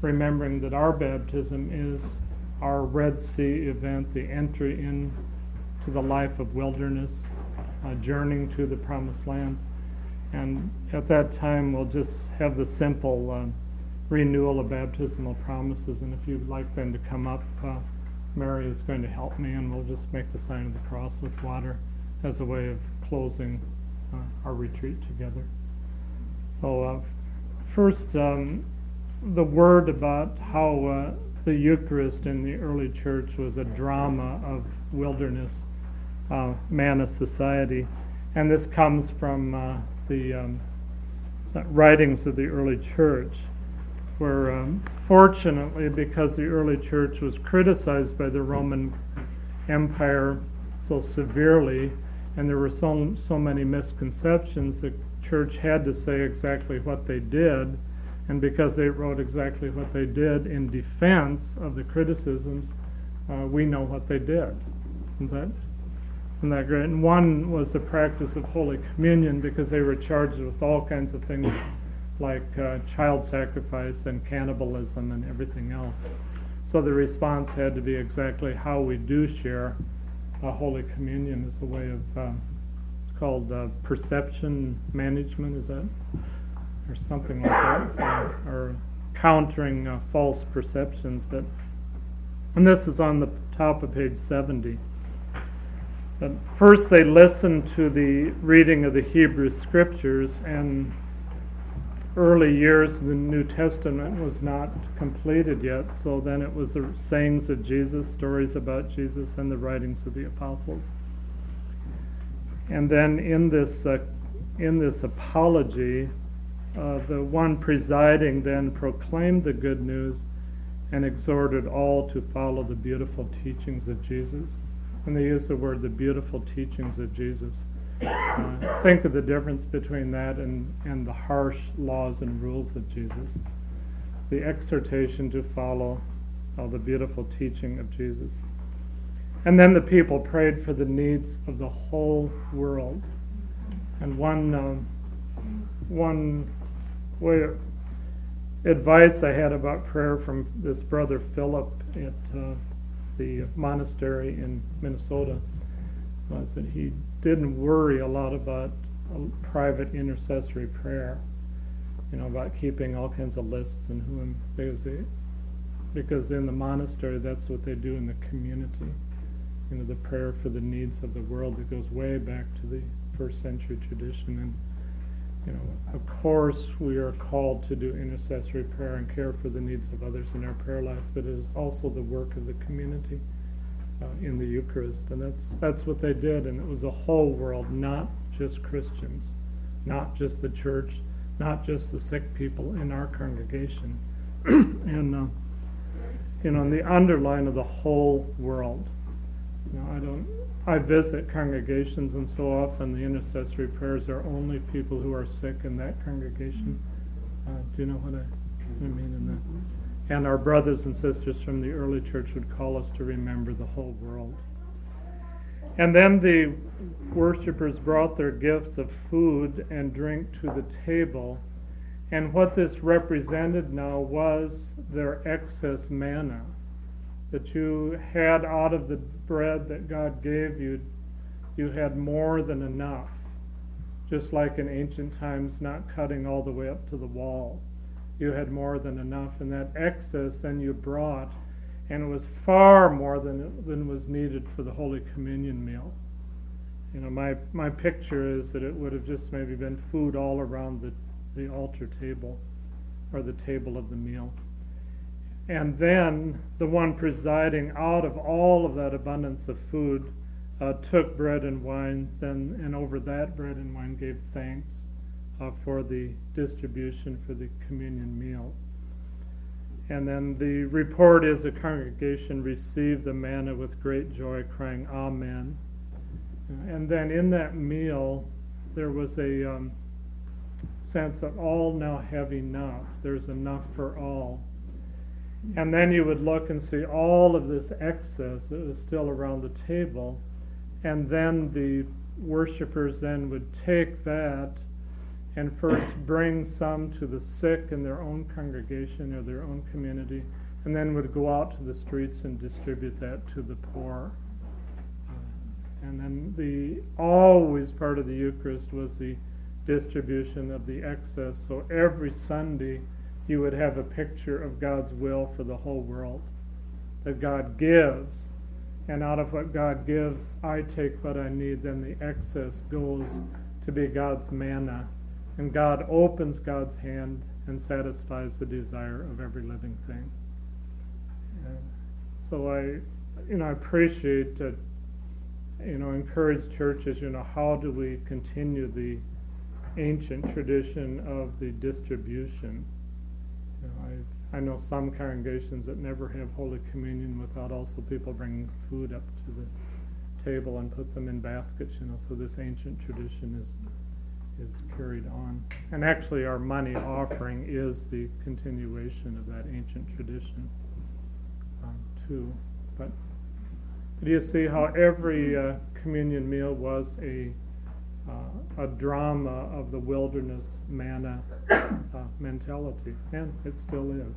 remembering that our baptism is our Red Sea event, the entry into the life of wilderness, journeying to the promised land. And at that time, we'll just have the simple renewal of baptismal promises. And if you'd like them to come up, Mary is going to help me, and we'll just make the sign of the cross with water as a way of closing our retreat together. So first, the word about how the Eucharist in the early church was a drama of wilderness, manna society. And this comes from the writings of the early church, where fortunately, because the early church was criticized by the Roman Empire so severely, and there were so many misconceptions, the church had to say exactly what they did. And because they wrote exactly what they did in defense of the criticisms, we know what they did. Isn't that great? And one was the practice of Holy Communion, because they were charged with all kinds of things like child sacrifice and cannibalism and everything else. So the response had to be exactly how we do share Holy Communion as a way of, it's called perception management, is that? Or something like that, so, or countering false perceptions. And this is on the top of page 70. But first they listened to the reading of the Hebrew Scriptures, and early years the New Testament was not completed yet, so then it was the sayings of Jesus, stories about Jesus, and the writings of the apostles. And then in this apology, the one presiding then proclaimed the good news and exhorted all to follow the beautiful teachings of Jesus. And they use the word, the beautiful teachings of Jesus. Think of the difference between that and the harsh laws and rules of Jesus. The exhortation to follow the beautiful teaching of Jesus. And then the people prayed for the needs of the whole world. And one way of advice I had about prayer from this brother Philip at the monastery in Minnesota was that he didn't worry a lot about private intercessory prayer, about keeping all kinds of lists and whom, because in the monastery that's what they do in the community. The prayer for the needs of the world that goes way back to the first century tradition. And of course, we are called to do intercessory prayer and care for the needs of others in our prayer life, but it is also the work of the community in the Eucharist, and that's what they did. And it was the whole world, not just Christians, not just the church, not just the sick people in our congregation, and the underline of the whole world. I visit congregations, and so often the intercessory prayers are only people who are sick in that congregation. Do you know what I mean in that? And our brothers and sisters from the early church would call us to remember the whole world. And then the worshipers brought their gifts of food and drink to the table. And what this represented now was their excess manna that you had out of the bread that God gave you. You had more than enough, just like in ancient times, not cutting all the way up to the wall. You had more than enough, and that excess then you brought, and it was far more than was needed for the Holy Communion meal. My picture is that it would have just maybe been food all around the altar table, or the table of the meal. And then the one presiding out of all of that abundance of food took bread and wine, and over that bread and wine gave thanks for the distribution for the communion meal. And then the report is the congregation received the manna with great joy, crying, Amen. And then in that meal, there was a sense that all now have enough. There's enough for all. And then you would look and see all of this excess that was still around the table. And then the worshipers then would take that and first bring some to the sick in their own congregation or their own community, and then would go out to the streets and distribute that to the poor. And then always part of the Eucharist was the distribution of the excess. So every Sunday you would have a picture of God's will for the whole world, that God gives, and out of what God gives, I take what I need, then the excess goes to be God's manna, and God opens God's hand and satisfies the desire of every living thing. And so I appreciate that, encourage churches, how do we continue the ancient tradition of the distribution? I know some congregations that never have Holy Communion without also people bringing food up to the table and put them in baskets, so this ancient tradition is carried on. And actually our money offering is the continuation of that ancient tradition too. But do you see how every communion meal was a drama of the wilderness manna mentality, and it still is.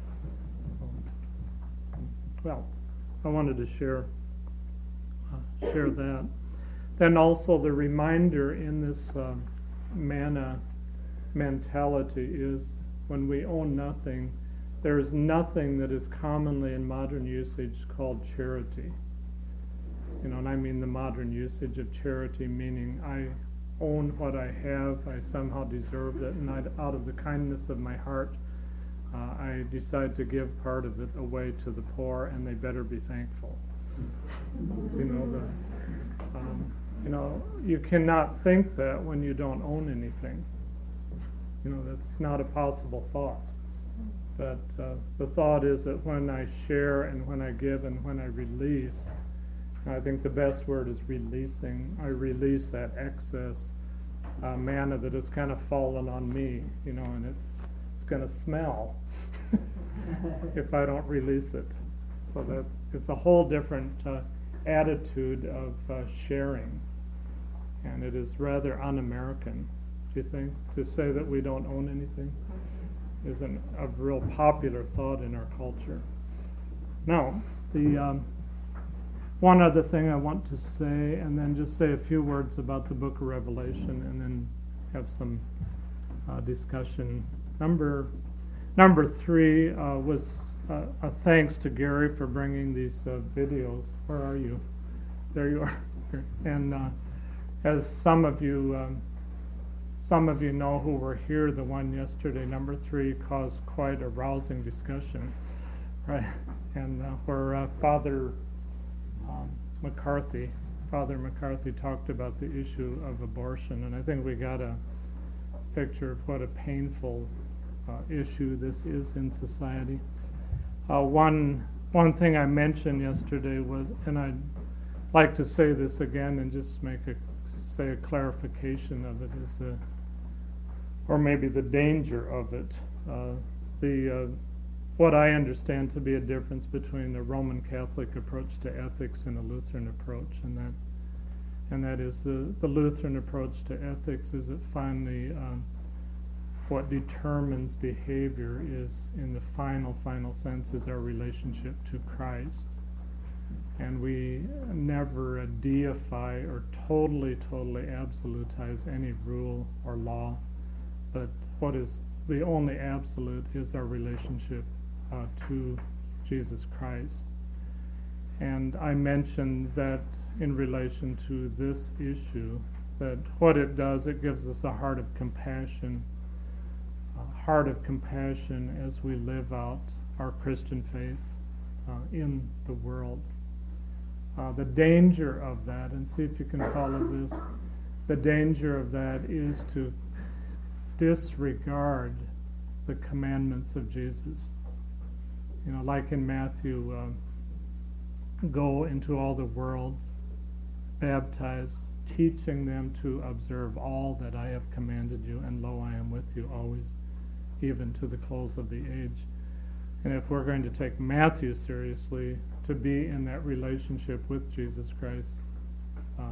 Well, I wanted to share that. Then also the reminder in this manna mentality is when we own nothing, there is nothing that is commonly in modern usage called charity. And I mean the modern usage of charity, meaning I own what I have, I somehow deserve it, and out of the kindness of my heart, I decide to give part of it away to the poor, and they better be thankful. You cannot think that when you don't own anything. That's not a possible thought. But the thought is that when I share and when I give and when I release, I think the best word is releasing. I release that excess manna that has kind of fallen on me, and it's going to smell if I don't release it. So that it's a whole different attitude of sharing, and it is rather un-American, do you think, to say that we don't own anything? Isn't a real popular thought in our culture. Now, the one other thing I want to say, and then just say a few words about the book of Revelation, and then have some discussion. Number 3 was a thanks to Gary for bringing these videos. Where are you? There you are. And as some of you know who were here, the one yesterday, number 3 caused quite a rousing discussion, right? And where Father McCarthy talked about the issue of abortion, and I think we got a picture of what a painful issue this is in society. One thing I mentioned yesterday was, and I'd like to say this again and just say a clarification of it, is or maybe the danger of it. What I understand to be a difference between the Roman Catholic approach to ethics and a Lutheran approach, and that is the Lutheran approach to ethics is that finally what determines behavior is, in the final sense, is our relationship to Christ. And we never deify or totally absolutize any rule or law, but what is the only absolute is our relationship to Jesus Christ. And I mentioned that in relation to this issue, that what it does, it gives us a heart of compassion as we live out our Christian faith in the world. The danger of that, and see if you can follow this, the danger of that is to disregard the commandments of Jesus. Like in Matthew, go into all the world, baptize, teaching them to observe all that I have commanded you, and lo, I am with you always, even to the close of the age. And if we're going to take Matthew seriously, to be in that relationship with Jesus Christ,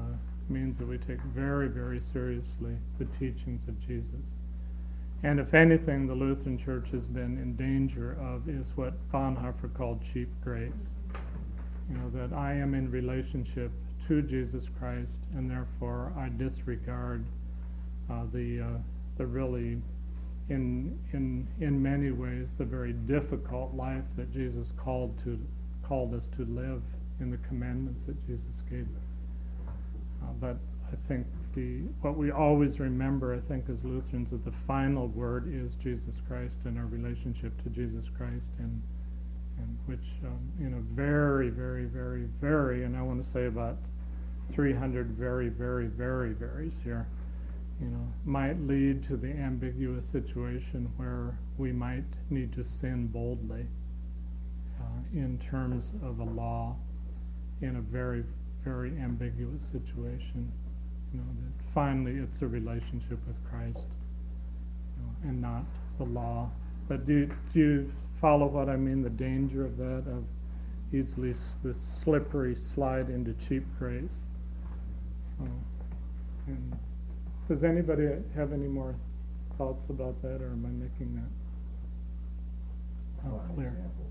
means that we take very, very seriously the teachings of Jesus. And if anything, the Lutheran Church has been in danger of is what Bonhoeffer called cheap grace. That I am in relationship to Jesus Christ, and therefore I disregard the really, in many ways, the very difficult life that Jesus called us to live in the commandments that Jesus gave. But I think what we always remember, I think, as Lutherans, that the final word is Jesus Christ and our relationship to Jesus Christ, and which, very, very, very, very, and I want to say about 300 very, very, very varies here, might lead to the ambiguous situation where we might need to sin boldly in terms of a law in a very, very ambiguous situation. That finally it's a relationship with Christ, and not the law. But do you follow what I mean? The danger of that, of easily the slippery slide into cheap grace. So, and does anybody have any more thoughts about that, or am I making that clear?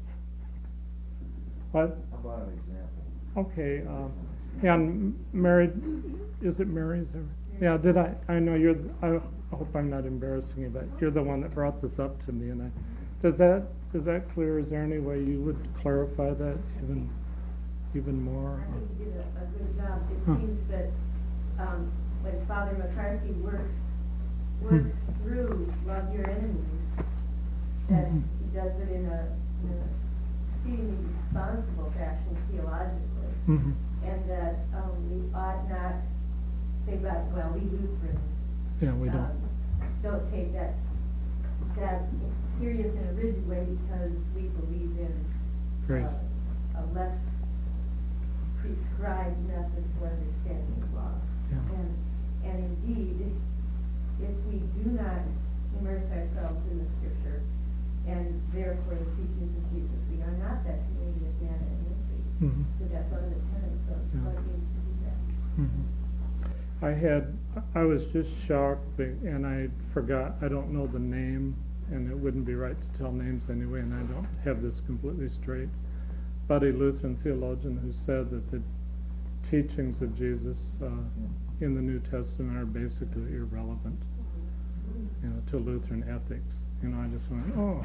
What? How about an example? Okay. And Mary, is it Mary? Is that right? Yeah. Did I know you're? I hope I'm not embarrassing you, but you're the one that brought this up to me, and is that clear? Is there any way you would clarify that even more? I think you did a good job. It seems that when Father McCarthy works through love your enemies, that he does it in a exceedingly responsible fashion theologically, and that we ought not say, well, we Lutherans don't take that serious in a rigid way because we believe in grace, a less prescribed method for understanding the law. Yeah. And indeed, if we do not immerse ourselves in the Scripture, and therefore the teachings of Jesus, we are not that community of magnanimity. So that's one of the tenets of what it means to do that. I was just shocked, and I forgot, I don't know the name, and it wouldn't be right to tell names anyway, and I don't have this completely straight, but a Lutheran theologian who said that the teachings of Jesus in the New Testament are basically irrelevant, to Lutheran ethics. I just went, oh,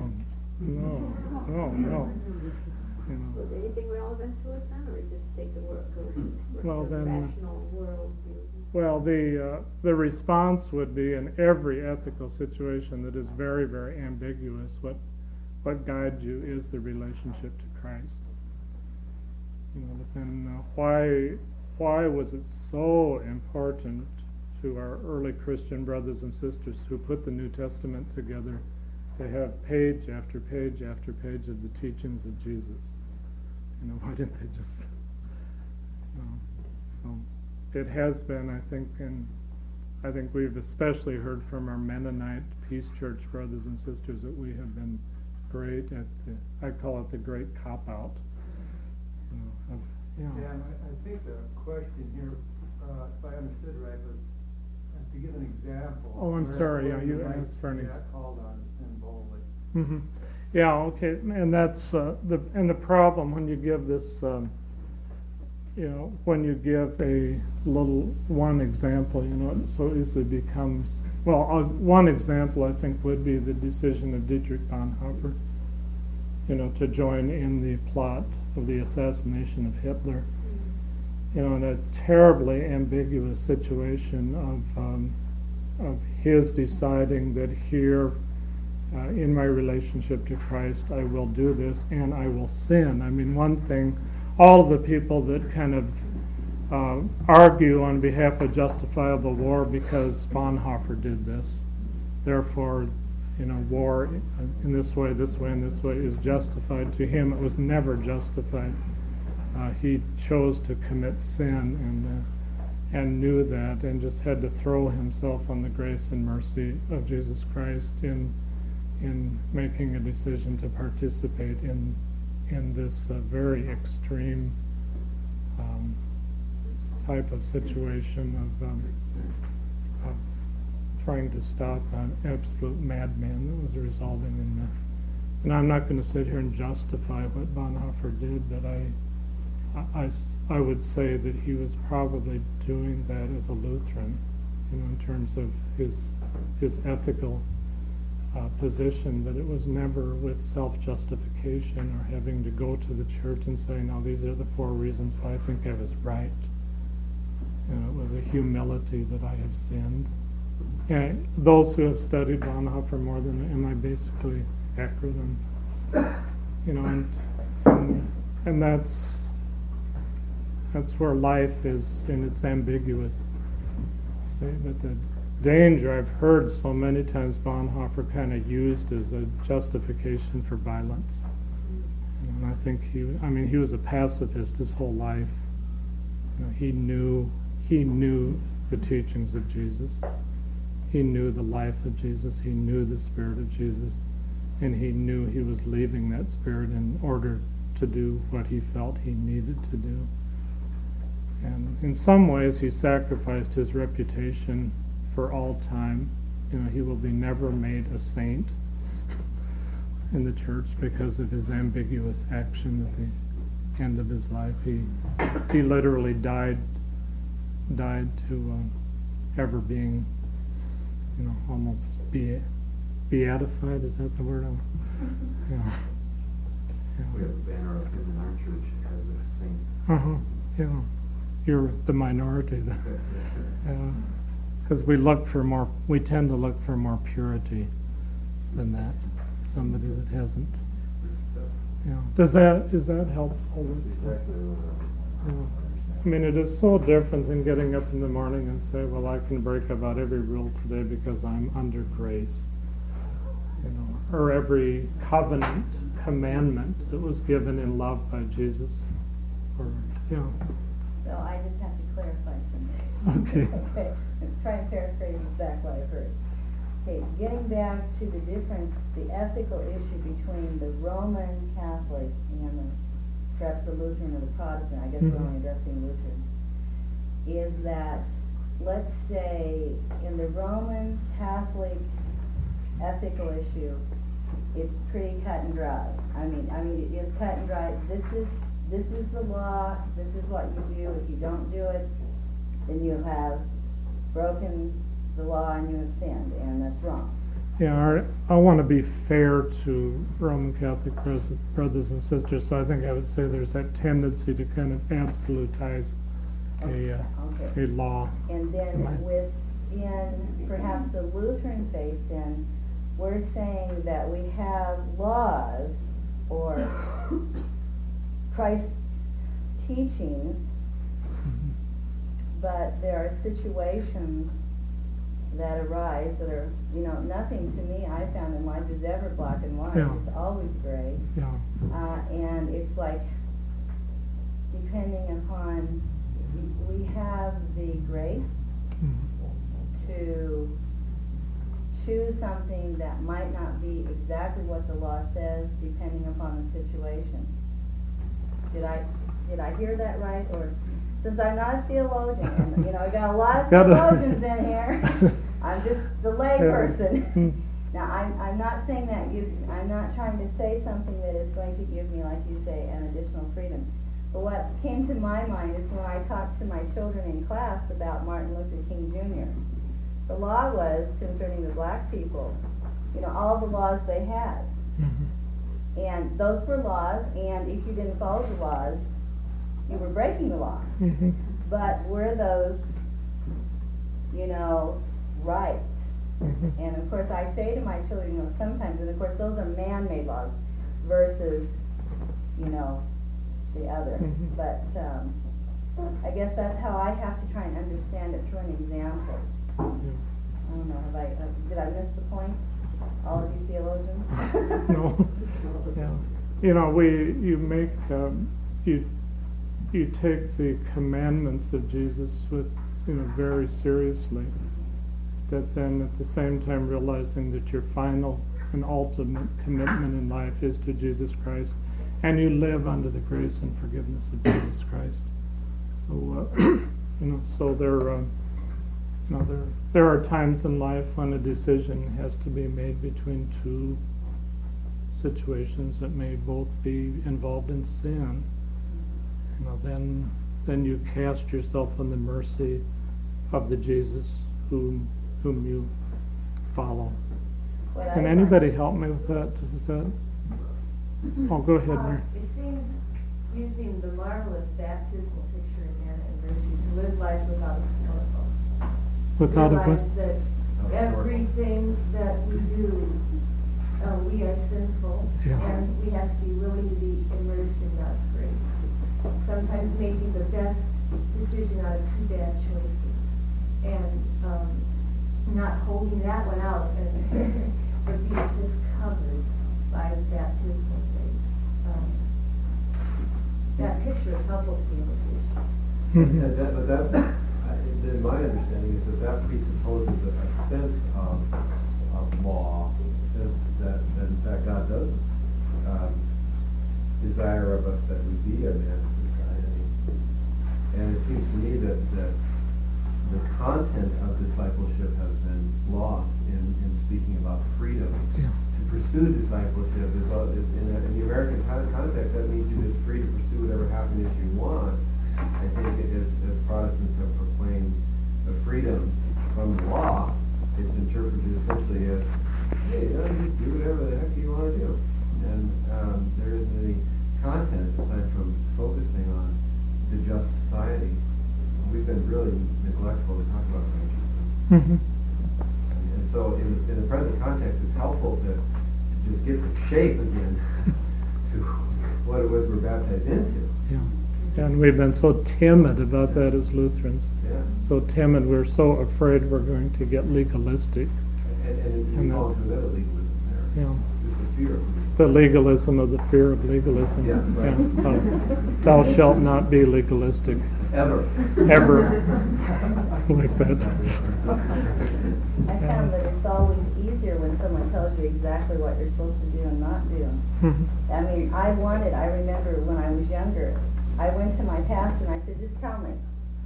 no. Was anything relevant to it then, or just take the rational world view? Well, the response would be, in every ethical situation that is very, very ambiguous, what guides you is the relationship to Christ. But then why was it so important to our early Christian brothers and sisters who put the New Testament together to have page after page after page of the teachings of Jesus? Why didn't they just? So it has been, I think, and I think we've especially heard from our Mennonite Peace Church brothers and sisters that we have been great at I call it the great cop-out. Yeah, and I think the question here, if I understood right, was to give an example. Oh, I'm sorry. Yeah, you asked for an example. Called on to sin boldly. Yeah. Okay. And that's the problem when you give this. When you give a little one example, it so easily becomes. Well, one example I think would be the decision of Dietrich Bonhoeffer. To join in the plot of the assassination of Hitler. In a terribly ambiguous situation of his deciding that here, in my relationship to Christ, I will do this and I will sin. I mean, one thing, all of the people that kind of argue on behalf of justifiable war because Bonhoeffer did this, therefore, war in this way, and this way is justified. To him, it was never justified. He chose to commit sin and knew that, and just had to throw himself on the grace and mercy of Jesus Christ in making a decision to participate in this very extreme type of situation of trying to stop an absolute madman that was resulting in that. And I'm not going to sit here and justify what Bonhoeffer did, but I would say that he was probably doing that as a Lutheran, in terms of his ethical position, but it was never with self-justification or having to go to the church and say, no, these are the 4 reasons why I think I was right. It was a humility that I have sinned. And those who have studied Bonhoeffer more than am I basically accurate on, and that's where life is in its ambiguous state. But the danger I've heard so many times Bonhoeffer kind of used as a justification for violence. And I think he was a pacifist his whole life. He knew the teachings of Jesus. He knew the life of Jesus. He knew the Spirit of Jesus. And he knew he was leaving that Spirit in order to do what he felt he needed to do. And in some ways, he sacrificed his reputation for all time. He will be never made a saint in the church because of his ambiguous action at the end of his life. He literally died to ever being, almost beatified. Is that the word? We have a banner of him in our church as a saint. Yeah. You're the minority, because we tend to look for more purity than that. Somebody that hasn't. Yeah. Is that helpful? It is so different than getting up in the morning and say, well, I can break about every rule today because I'm under grace. Or every commandment that was given in love by Jesus. So I just have to clarify something. Okay. Try and paraphrase exactly what I heard. Okay, getting back to the difference, the ethical issue between the Roman Catholic and perhaps the Lutheran or the Protestant, I guess we're only addressing Lutherans, is that, let's say, in the Roman Catholic ethical issue, it's pretty cut and dry. I mean, it is cut and dry. This is the law. This is what you do. If you don't do it, then you have broken the law and you have sinned, and that's wrong. Yeah, I want to be fair to Roman Catholic brothers and sisters, so I think I would say there's that tendency to kind of absolutize a law. And then within perhaps the Lutheran faith, then we're saying that we have laws or Christ's teachings, but there are situations that arise that are, nothing to me I found in life is ever black and white. Yeah. It's always gray. Yeah. And it's like, depending upon, we have the grace to choose something that might not be exactly what the law says, depending upon the situation. Did I hear that right? Or since I'm not a theologian, and I got a lot of theologians in here, I'm just the lay person. Now I'm not saying that I'm not trying to say something that is going to give me, like you say, an additional freedom. But what came to my mind is when I talked to my children in class about Martin Luther King Jr. The law was concerning the black people, all the laws they had. And those were laws, and if you didn't follow the laws, you were breaking the law. But were those, right? And of course I say to my children, sometimes, and of course those are man-made laws versus, the others. But I guess that's how I have to try and understand it through an example. I don't know, did I miss the point? All of you theologians? No. Yeah. You take the commandments of Jesus with, very seriously. That then at the same time realizing that your final and ultimate commitment in life is to Jesus Christ, and you live under the grace and forgiveness of Jesus Christ. So So there are times in life when a decision has to be made between two situations that may both be involved in sin. Then you cast yourself on the mercy of the Jesus whom you follow. Can anybody help me with that? Is that? Oh, go ahead, Mary. It seems using the marvelous baptismal picture in Manna and Mercy to live life without a snorkel. Without a what? Realize that everything that we do, we are sinful, Yeah. and we have to be willing to be immersed in God's grace. Sometimes making the best decision out of two bad choices, and not holding that one out, and but being just covered by baptismal grace. That picture is helpful to me in this issue. Mhm. Then my understanding is that presupposes a sense of law, a sense that in fact God does desire of us that we be a man of society. And it seems to me that the content of discipleship has been lost in speaking about freedom. Yeah. To pursue discipleship is in the American context, that means you're just free to pursue whatever happiness you want. I think as Protestants have proclaimed the freedom from the law, it's interpreted essentially as, hey, just do whatever the heck you want to do. And there isn't any content aside from focusing on the just society. We've been really neglectful to talk about righteousness. Mhm. And so in the present context, it's helpful to just get some shape again to what it was we're baptized into. Yeah. And we've been so timid about that as Lutherans. Yeah. So timid, we're so afraid we're going to get legalistic. And you fall into another legalism there. Yeah. Just the fear of legalism. The legalism of the fear of legalism. Yeah, right. Thou shalt not be legalistic. Ever. Ever. Like that. I found that it's always easier when someone tells you exactly what you're supposed to do and not do. Mhm. I mean, I remember when I was younger, I went to my pastor and I said, just tell me,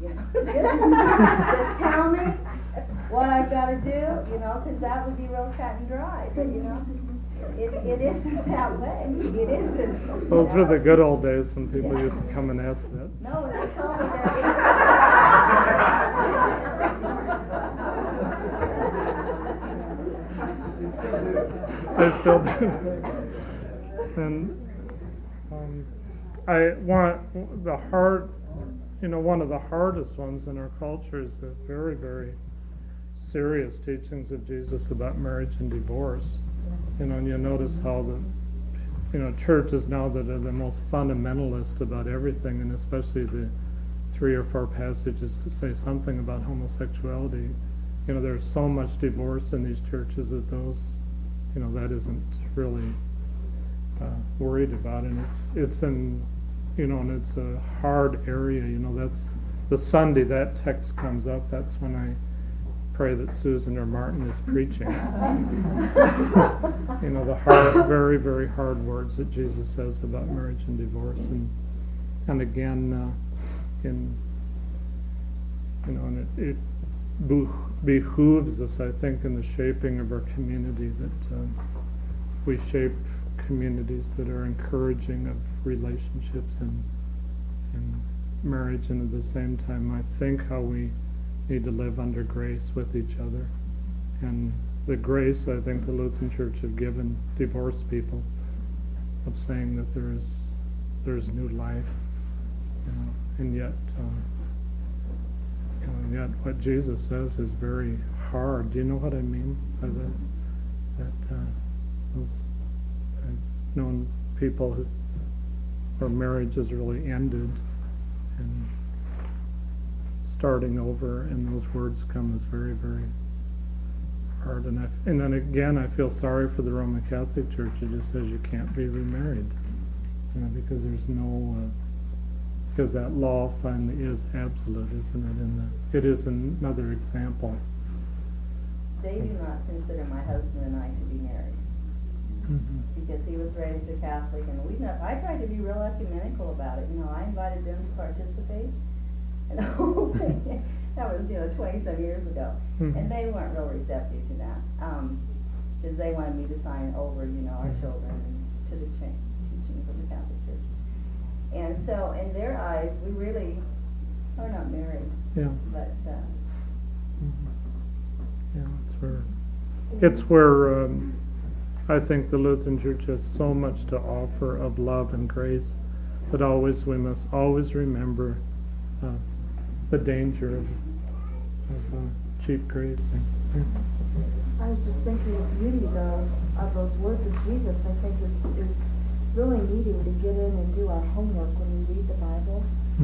just tell me what I've got to do, because that would be real cut and dry. But, it isn't that way. It isn't. Those were the good old days when people used to come and ask that. No, they told me They still do. And one of the hardest ones in our culture is the very, very serious teachings of Jesus about marriage and divorce. And you notice how the churches now that are the most fundamentalist about everything, and especially the 3 or 4 passages that say something about homosexuality. There's so much divorce in these churches that those, that isn't really worried about, and it's in, and it's a hard area. That's the Sunday that text comes up. That's when I pray that Susan or Martin is preaching. The hard, very, very hard words that Jesus says about marriage and divorce, and again, and it behooves us, I think, in the shaping of our community that we shape communities that are encouraging of relationships and marriage, and at the same time, I think how we need to live under grace with each other. And the grace, I think, the Lutheran Church have given divorced people of saying that there's new life, and yet what Jesus says is very hard. Do you know what I mean by that? I've known people where marriage has really ended, and starting over, and those words come as very, very hard. And then again, I feel sorry for the Roman Catholic Church. It just says you can't be remarried, because there's no, because that law finally is absolute, isn't it? It is another example. They do not consider my husband and I to be married. Mm-hmm. Because he was raised a Catholic, and I tried to be real ecumenical about it. I invited them to participate, and the whole thing. That was, 20-some years ago. Mhm. And they weren't real receptive to that, because they wanted me to sign over, our children and to the teachings of the Catholic Church. And so, in their eyes, we really are not married, Yeah. but, Yeah, it's where I think the Lutheran Church has so much to offer of love and grace that we must always remember the danger of cheap grace. I was just thinking the beauty though of those words of Jesus, I think is really needing to get in and do our homework when we read the Bible.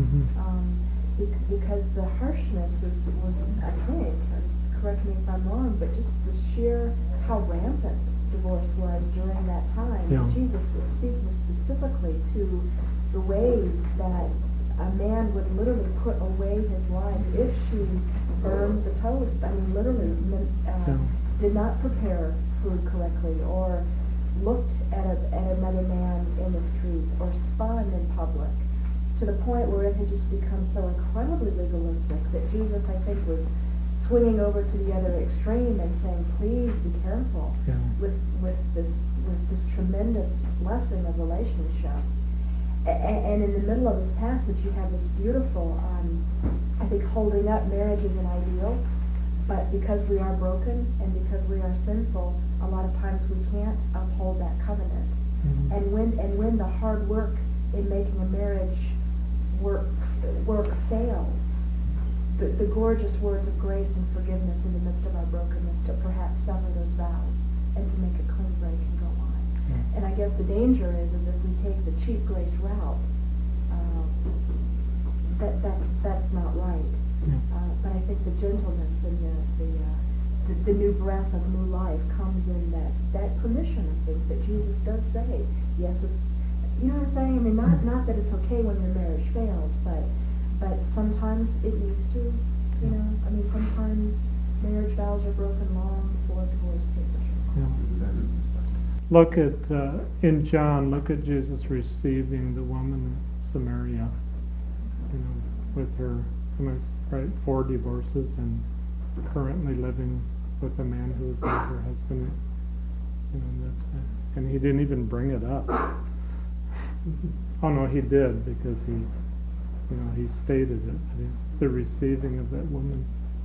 Because the harshness was, I think, correct me if I'm wrong, but just the sheer how rampant divorce was during that time. Yeah. Jesus was speaking specifically to the ways that a man would literally put away his wife if she burned the toast. I mean, literally did not prepare food correctly, or looked at another man in the streets, or spun in public, to the point where it had just become so incredibly legalistic that Jesus, I think, was swinging over to the other extreme and saying, please be careful with this tremendous blessing of relationship. And in the middle of this passage, you have this beautiful, I think, holding up marriage as an ideal, but because we are broken and because we are sinful, a lot of times we can't uphold that covenant. And when the hard work in making a marriage work fails, the gorgeous words of grace and forgiveness in the midst of our brokenness to perhaps sever those vows and to make a clean break and go on. And I guess the danger is if we take the cheap grace route, that's not right. But I think the gentleness and the new breath of new life comes in that permission, I think, that Jesus does say. Yes, it's, you know what I'm saying? I mean, not that it's okay when your marriage fails, but sometimes it needs to, I mean, sometimes marriage vows are broken long before divorce papers are filed. Look at, in John, look at Jesus receiving the woman in Samaria, with her, 4 divorces and currently living with a man who is not her husband, and he didn't even bring it up. Oh no, he did, because he stated it, the receiving of that woman.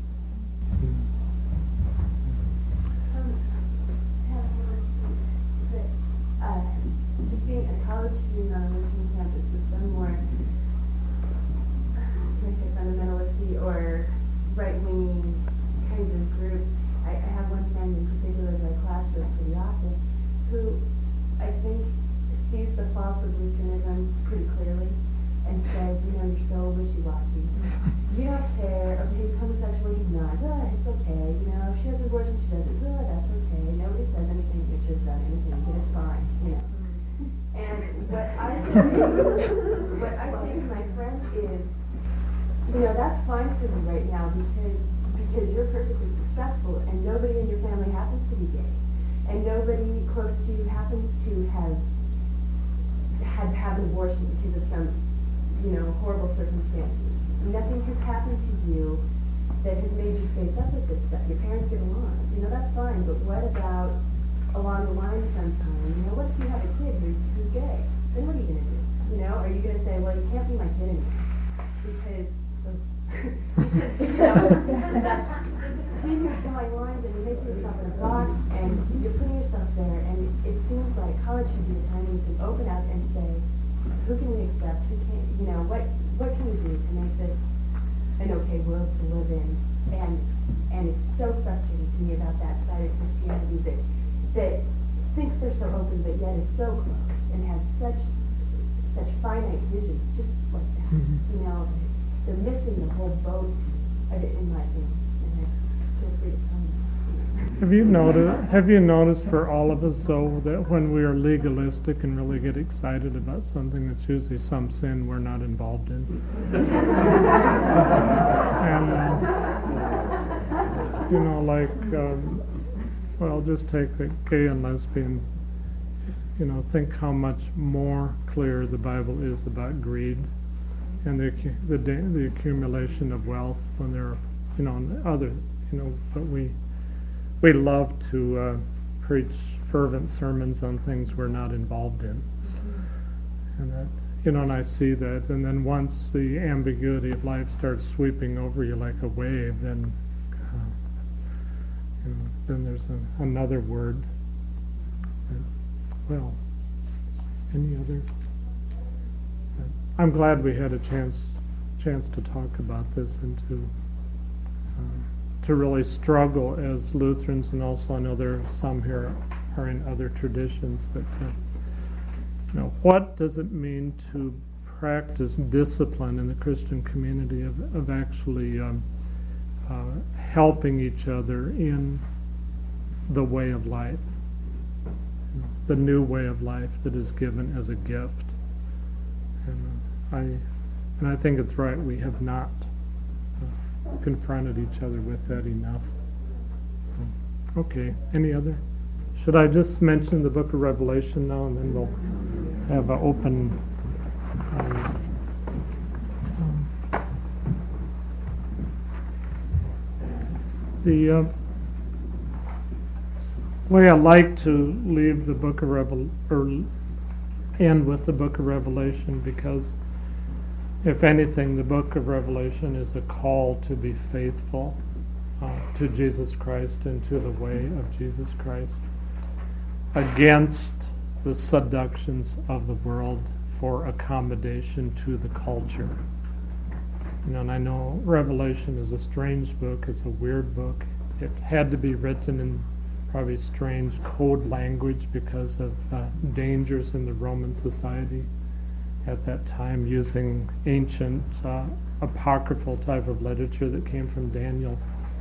Just being a college student on a Lutheran campus with some more, can I say, fundamentalistic or right-wing kinds of groups. I have one friend in particular who I class with pretty often, who I think sees the faults of Lutheranism pretty clearly and says, you're so wishy-washy. You don't care. Okay, he's homosexual, he's not. Good, it's okay. If she has an abortion, she does it. Good, that's okay. Nobody says anything in the church about anything. It is fine, And what I say to my friend is, that's fine for me right now because you're perfectly successful and nobody in your family happens to be gay. And nobody close to you happens to have had to have an abortion because of some, horrible circumstances. Nothing has happened to you that has made you face up with this stuff. Your parents get along. That's fine, but what about along the line sometime? What if you have a kid who's gay? Then what are you going to do? Are you going to say, well, you can't be my kid anymore? Because you're drawing lines and you're making yourself in a box and you're putting yourself there, and it seems like college should be a time when you can open up and say, who can we accept? Who can't? What can we do to make this an okay world to live in? And it's so frustrating to me about that side of Christianity that thinks they're so open but yet is so closed and has such finite vision, just like that. They're missing the whole boat in my opinion. And feel free to tell me. Have you noticed for all of us, though, that when we are legalistic and really get excited about something, it's usually some sin we're not involved in? And, just take the gay and lesbian, think how much more clear the Bible is about greed and the accumulation of wealth when there are, and other, but we love to preach fervent sermons on things we're not involved in. And that, and I see that, and then once the ambiguity of life starts sweeping over you like a wave, then then there's another word. Well, any other? I'm glad we had a chance to talk about this and to really struggle as Lutherans, and also I know there are some here are in other traditions, but what does it mean to practice discipline in the Christian community of actually helping each other in the way of life, the new way of life that is given as a gift? And I think it's right we have not confronted each other with that enough. Okay, any other? Should I just mention the book of Revelation now, and then we'll have an open the way I like to leave the book of end with the book of Revelation, because if anything, the book of Revelation is a call to be faithful to Jesus Christ and to the way of Jesus Christ, against the seductions of the world for accommodation to the culture. And I know Revelation is a strange book, it's a weird book. It had to be written in probably strange code language because of dangers in the Roman society at that time, using ancient apocryphal type of literature that came from Daniel.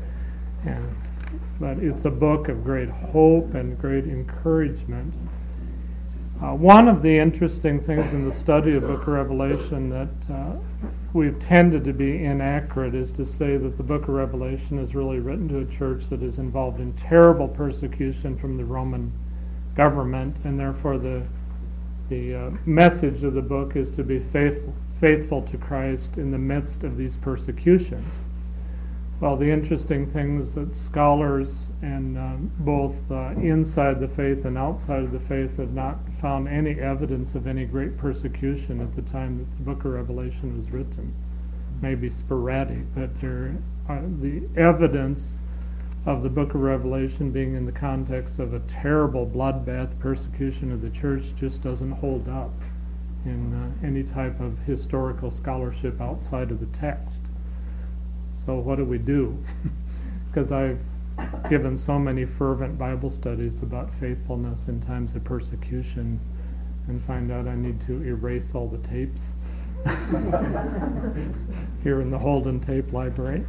But it's a book of great hope and great encouragement. One of the interesting things in the study of the book of Revelation that we've tended to be inaccurate is to say that the book of Revelation is really written to a church that is involved in terrible persecution from the Roman government, and therefore the message of the book is to be faithful to Christ in the midst of these persecutions. Well, the interesting thing is that scholars and both inside the faith and outside of the faith have not found any evidence of any great persecution at the time that the book of Revelation was written. Maybe sporadic, but the evidence of the book of Revelation being in the context of a terrible bloodbath persecution of the church just doesn't hold up in any type of historical scholarship outside of the text. So what do we do? Because I've given so many fervent Bible studies about faithfulness in times of persecution, and find out I need to erase all the tapes here in the Holden Tape Library.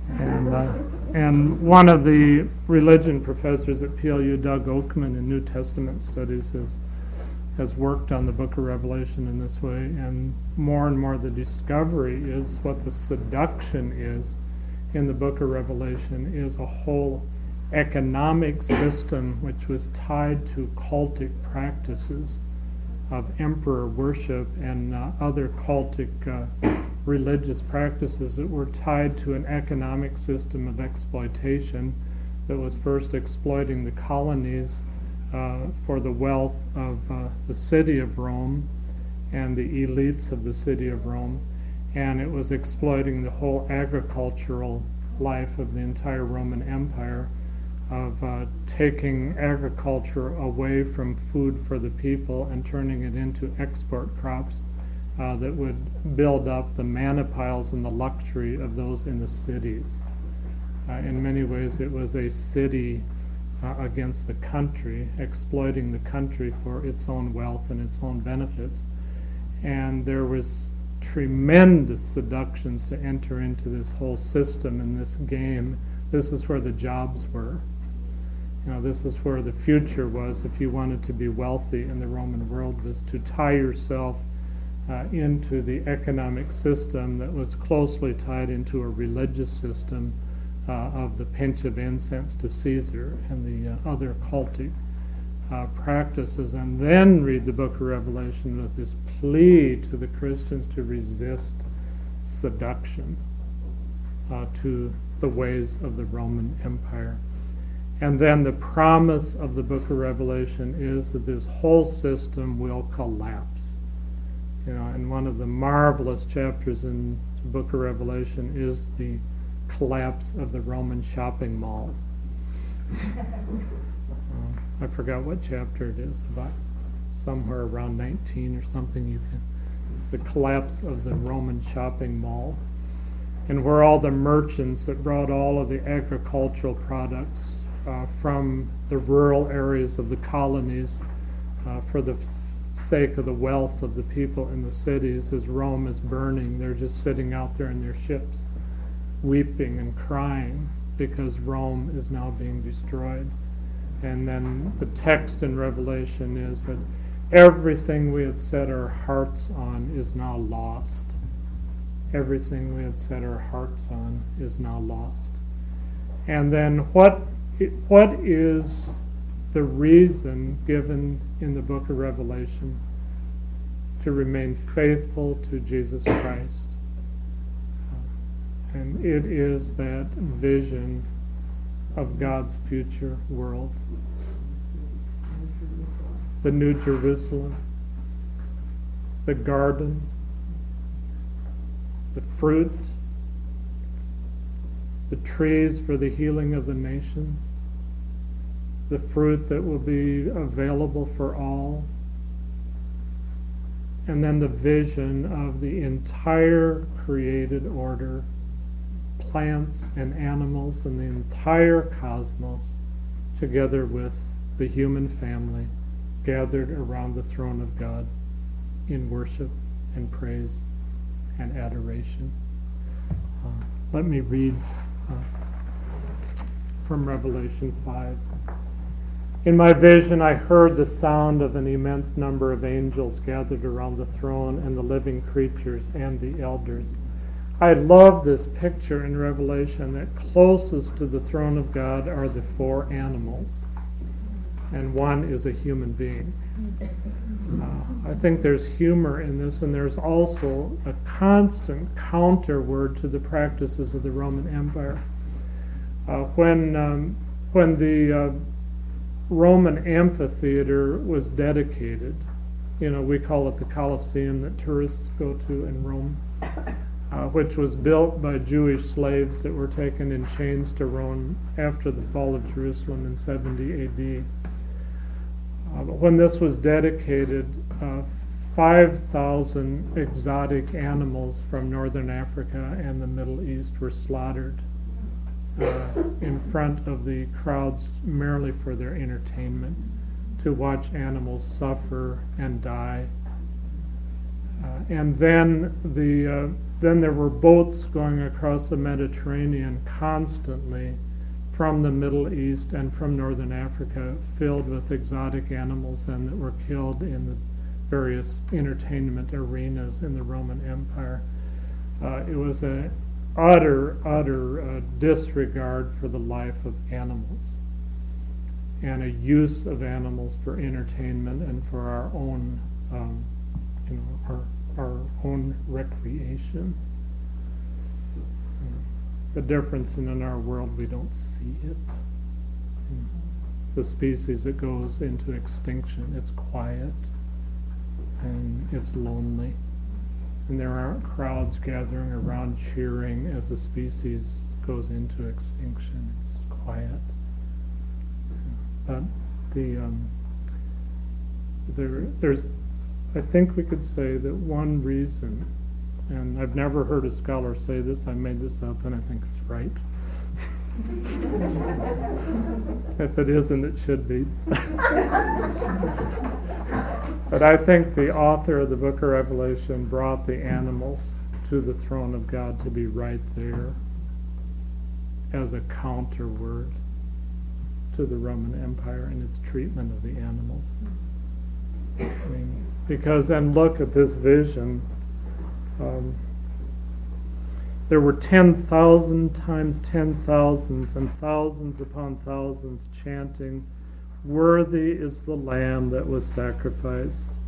And one of the religion professors at PLU, Doug Oakman, in New Testament studies, has worked on the book of Revelation in this way, and more the discovery is what the seduction is in the book of Revelation is a whole economic system which was tied to cultic practices of emperor worship and other cultic religious practices that were tied to an economic system of exploitation that was first exploiting the colonies for the wealth of the city of Rome and the elites of the city of Rome, and it was exploiting the whole agricultural life of the entire Roman Empire, of taking agriculture away from food for the people and turning it into export crops that would build up the manna piles and the luxury of those in the cities. In many ways it was a city against the country, exploiting the country for its own wealth and its own benefits. And there was tremendous seductions to enter into this whole system and this game. This is where the jobs were. This is where the future was if you wanted to be wealthy in the Roman world, was to tie yourself into the economic system that was closely tied into a religious system of the pinch of incense to Caesar and the other cultic practices, and then read the book of Revelation with this plea to the Christians to resist seduction to the ways of the Roman Empire. And then the promise of the book of Revelation is that this whole system will collapse. And one of the marvelous chapters in the book of Revelation is the collapse of the Roman shopping mall. I forgot what chapter it is, about somewhere around 19 or something. The collapse of the Roman shopping mall, and where all the merchants that brought all of the agricultural products from the rural areas of the colonies for the sake of the wealth of the people in the cities, as Rome is burning, they're just sitting out there in their ships, weeping and crying because Rome is now being destroyed. And then the text in Revelation is that everything we had set our hearts on is now lost. Everything we had set our hearts on is now lost. And then what is the reason given in the book of Revelation to remain faithful to Jesus Christ? And it is that vision of God's future world. The New Jerusalem, the garden, the fruit, the trees for the healing of the nations, the fruit that will be available for all, and then the vision of the entire created order, plants and animals and the entire cosmos, together with the human family, gathered around the throne of God in worship and praise and adoration. Let me read from Revelation 5. In my vision I heard the sound of an immense number of angels gathered around the throne and the living creatures and the elders. I love this picture in Revelation that closest to the throne of God are the four animals, and one is a human being. I think there's humor in this, and there's also a constant counter word to the practices of the Roman Empire. When the Roman amphitheater was dedicated, we call it the Colosseum that tourists go to in Rome, which was built by Jewish slaves that were taken in chains to Rome after the fall of Jerusalem in 70 AD. But when this was dedicated, 5,000 exotic animals from northern Africa and the Middle East were slaughtered in front of the crowds merely for their entertainment, to watch animals suffer and die. And then there were boats going across the Mediterranean constantly from the Middle East and from northern Africa, filled with exotic animals and that were killed in the various entertainment arenas in the Roman Empire. It was an utter disregard for the life of animals, and a use of animals for entertainment and for our own, our own recreation. The difference in our world, we don't see it. The species that goes into extinction, it's quiet and it's lonely, and there aren't crowds gathering around cheering as the species goes into extinction. It's quiet. But there's, I think we could say that one reason, and I've never heard a scholar say this, I made this up and I think it's right. If it isn't, it should be. But I think the author of the book of Revelation brought the animals to the throne of God to be right there as a counter word to the Roman Empire and its treatment of the animals. I mean, because, and look at this vision, there were 10,000 times 10,000s and thousands upon thousands chanting, "Worthy is the Lamb that was sacrificed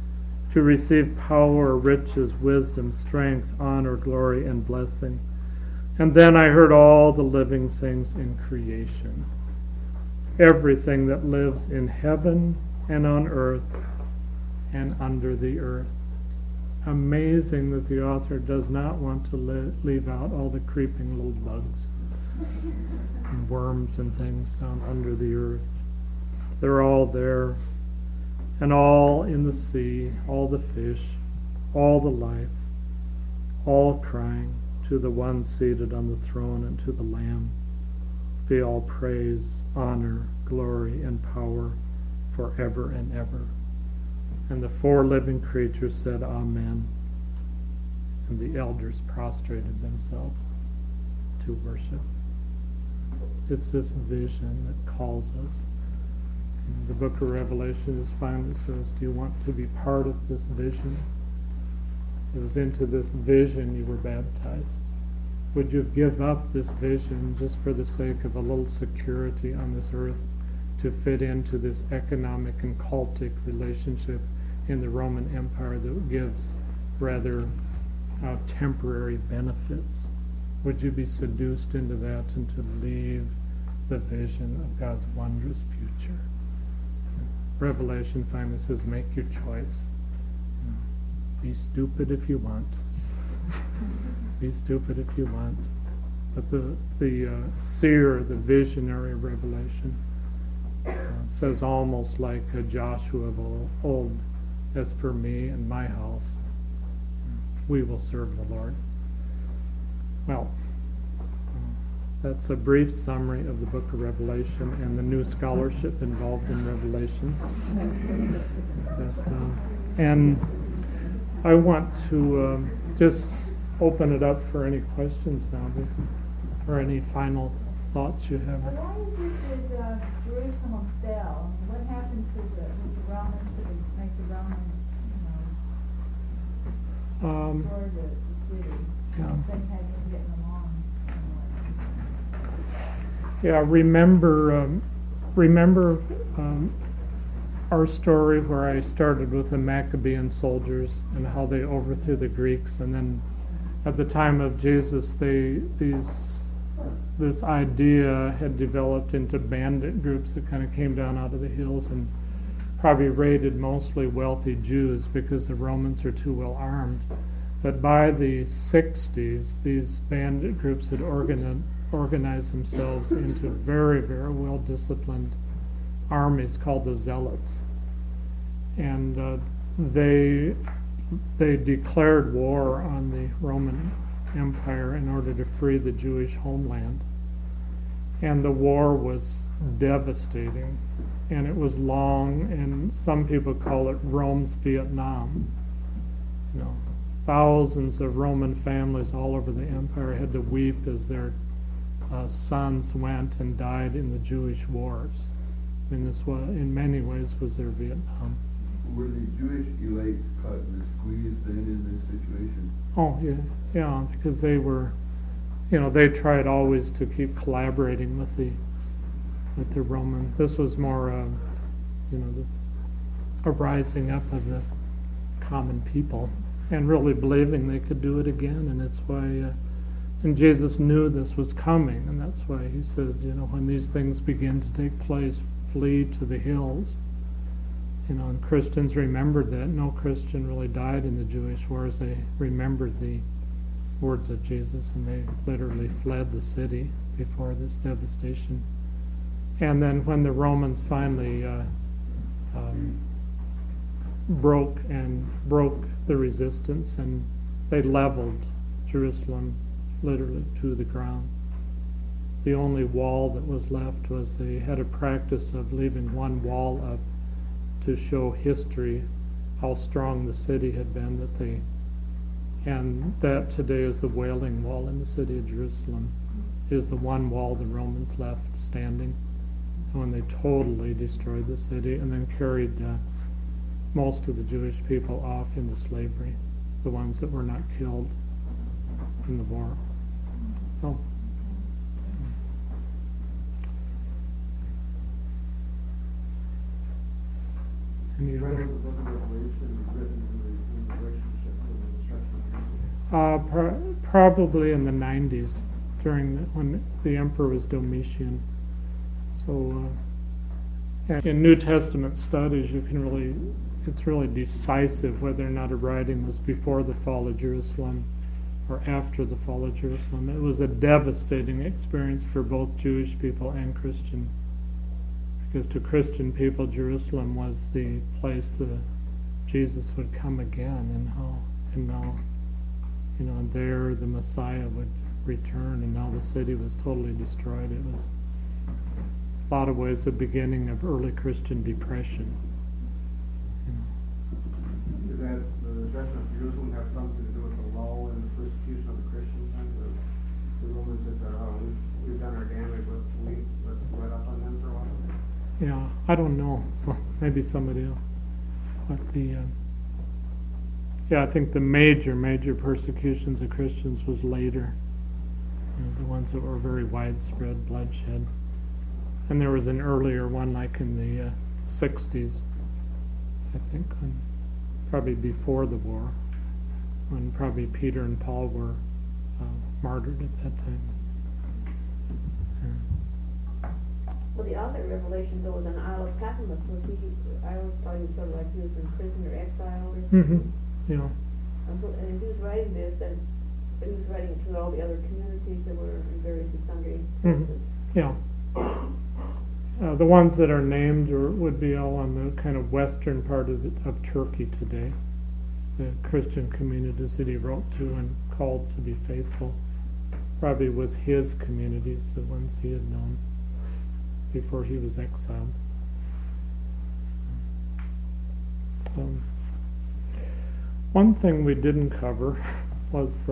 to receive power, riches, wisdom, strength, honor, glory, and blessing. And then I heard all the living things in creation, everything that lives in heaven and on earth and under the earth. Amazing that the author does not want to leave out all the creeping little bugs and worms and things down under the earth. They're all there, and all in the sea, all the fish, all the life, all crying to the one seated on the throne and to the Lamb be all praise, honor, glory, and power forever and ever. And the four living creatures said, Amen. And the elders prostrated themselves to worship. It's this vision that calls us. The book of Revelation is finally says, do you want to be part of this vision? It was into this vision you were baptized. Would you give up this vision just for the sake of a little security on this earth to fit into this economic and cultic relationship in the Roman Empire that gives rather temporary benefits? Would you be seduced into that and to leave the vision of God's wondrous future? Revelation finally says, make your choice. Be stupid if you want. Be stupid if you want. But the seer, the visionary of Revelation, says almost like Joshua of old, as for me and my house, we will serve the Lord. Well, that's a brief summary of the book of Revelation and the new scholarship involved in Revelation. And I want to just open it up for any questions now, or any final thoughts you have. Why is it that Jerusalem fell? I mean, what happened to with the Romans to make the Romans, destroy the city? Yeah. Instead of having them getting along somewhat. Yeah, remember our story where I started with the Maccabean soldiers and how they overthrew the Greeks, and then at the time of Jesus, this idea had developed into bandit groups that kind of came down out of the hills and probably raided mostly wealthy Jews because the Romans are too well armed. But by the 60s, these bandit groups had organized themselves into very, very well-disciplined armies called the Zealots. And they declared war on the Roman Empire in order to free the Jewish homeland. And the war was devastating, and it was long, and some people call it Rome's Vietnam. You know, thousands of Roman families all over the empire had to weep as their sons went and died in the Jewish wars. I mean, this was, in many ways, was their Vietnam. Were the Jewish elite caught in the squeeze then in this situation? Oh, yeah, because they were, they tried always to keep collaborating with the Roman. This was more, a rising up of the common people and really believing they could do it again, and that's why. And Jesus knew this was coming, and that's why he said, when these things begin to take place, flee to the hills. And Christians remembered that. No Christian really died in the Jewish wars. They remembered the words of Jesus, and they literally fled the city before this devastation. And then when the Romans finally broke the resistance, and they leveled Jerusalem literally to the ground. The only wall that was left was they had a practice of leaving one wall up to show history how strong the city had been, and that today is the Wailing Wall in the city of Jerusalem, is the one wall the Romans left standing when they totally destroyed the city and then carried most of the Jewish people off into slavery, the ones that were not killed in the war. So, any of When those. was the book of Revelation written in relationship to the destruction of Jerusalem? Probably in the 90s, when the emperor was Domitian. So, and in New Testament studies, it's really decisive whether or not a writing was before the fall of Jerusalem or after the fall of Jerusalem. It was a devastating experience for both Jewish people and Christian, because to Christian people, Jerusalem was the place that Jesus would come again, and now, there the Messiah would return, and now the city was totally destroyed. It was, a lot of ways, the beginning of early Christian depression. Did that, the destruction of Jerusalem have something to do with the law and the persecution of the Christians? And the Romans just said, oh, we've done our damage, let's let up on them for a while? Yeah, I don't know. So maybe somebody else. But I think the major persecutions of Christians was later. The ones that were very widespread, bloodshed. And there was an earlier one, like in the 60s, I think, probably before the war, when probably Peter and Paul were martyred at that time. Well, the author of Revelation, though, was on the Isle of Patmos. I always thought he was sort of like he was in prison or exile or something. Yeah. And if he was writing this, then he was writing it to all the other communities that were in various and sundry places. Yeah. The ones that are named would be all on the kind of western part of Turkey today. The Christian communities that he wrote to and called to be faithful probably was his communities, the ones he had known before he was exiled. One thing we didn't cover was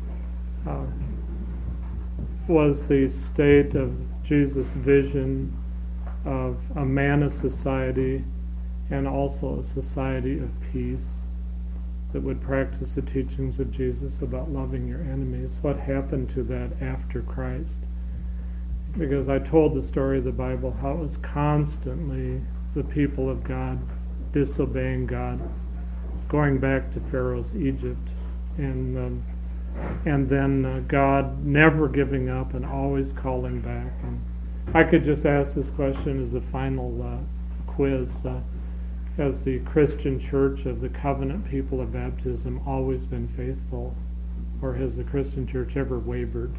the state of Jesus' vision of a manna society and also a society of peace that would practice the teachings of Jesus about loving your enemies. What happened to that after Christ? Because I told the story of the Bible, how it was constantly the people of God disobeying God, going back to Pharaoh's Egypt, and then God never giving up and always calling back. And I could just ask this question as a final quiz. Has the Christian church of the covenant people of baptism always been faithful, or has the Christian church ever wavered?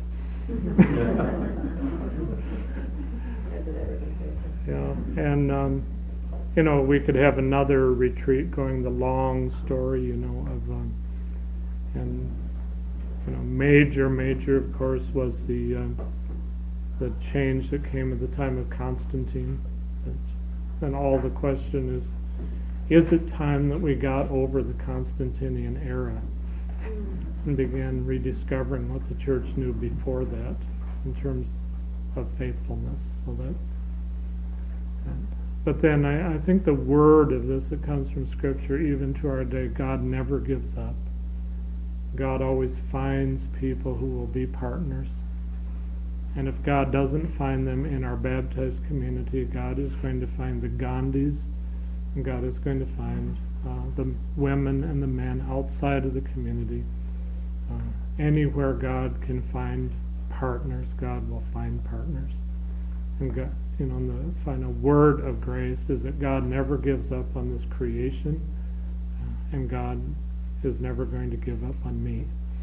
Yeah, and we could have another retreat going the long story, major, of course, was the change that came at the time of Constantine. And all the question is it time that we got over the Constantinian era and began rediscovering what the church knew before that in terms of faithfulness? But then I think the word of this that comes from Scripture, even to our day, God never gives up. God always finds people who will be partners. And if God doesn't find them in our baptized community, God is going to find the Gandhis, and God is going to find the women and the men outside of the community. Anywhere God can find partners, God will find partners. And God, the final word of grace is that God never gives up on this creation, and God is never going to give up on me.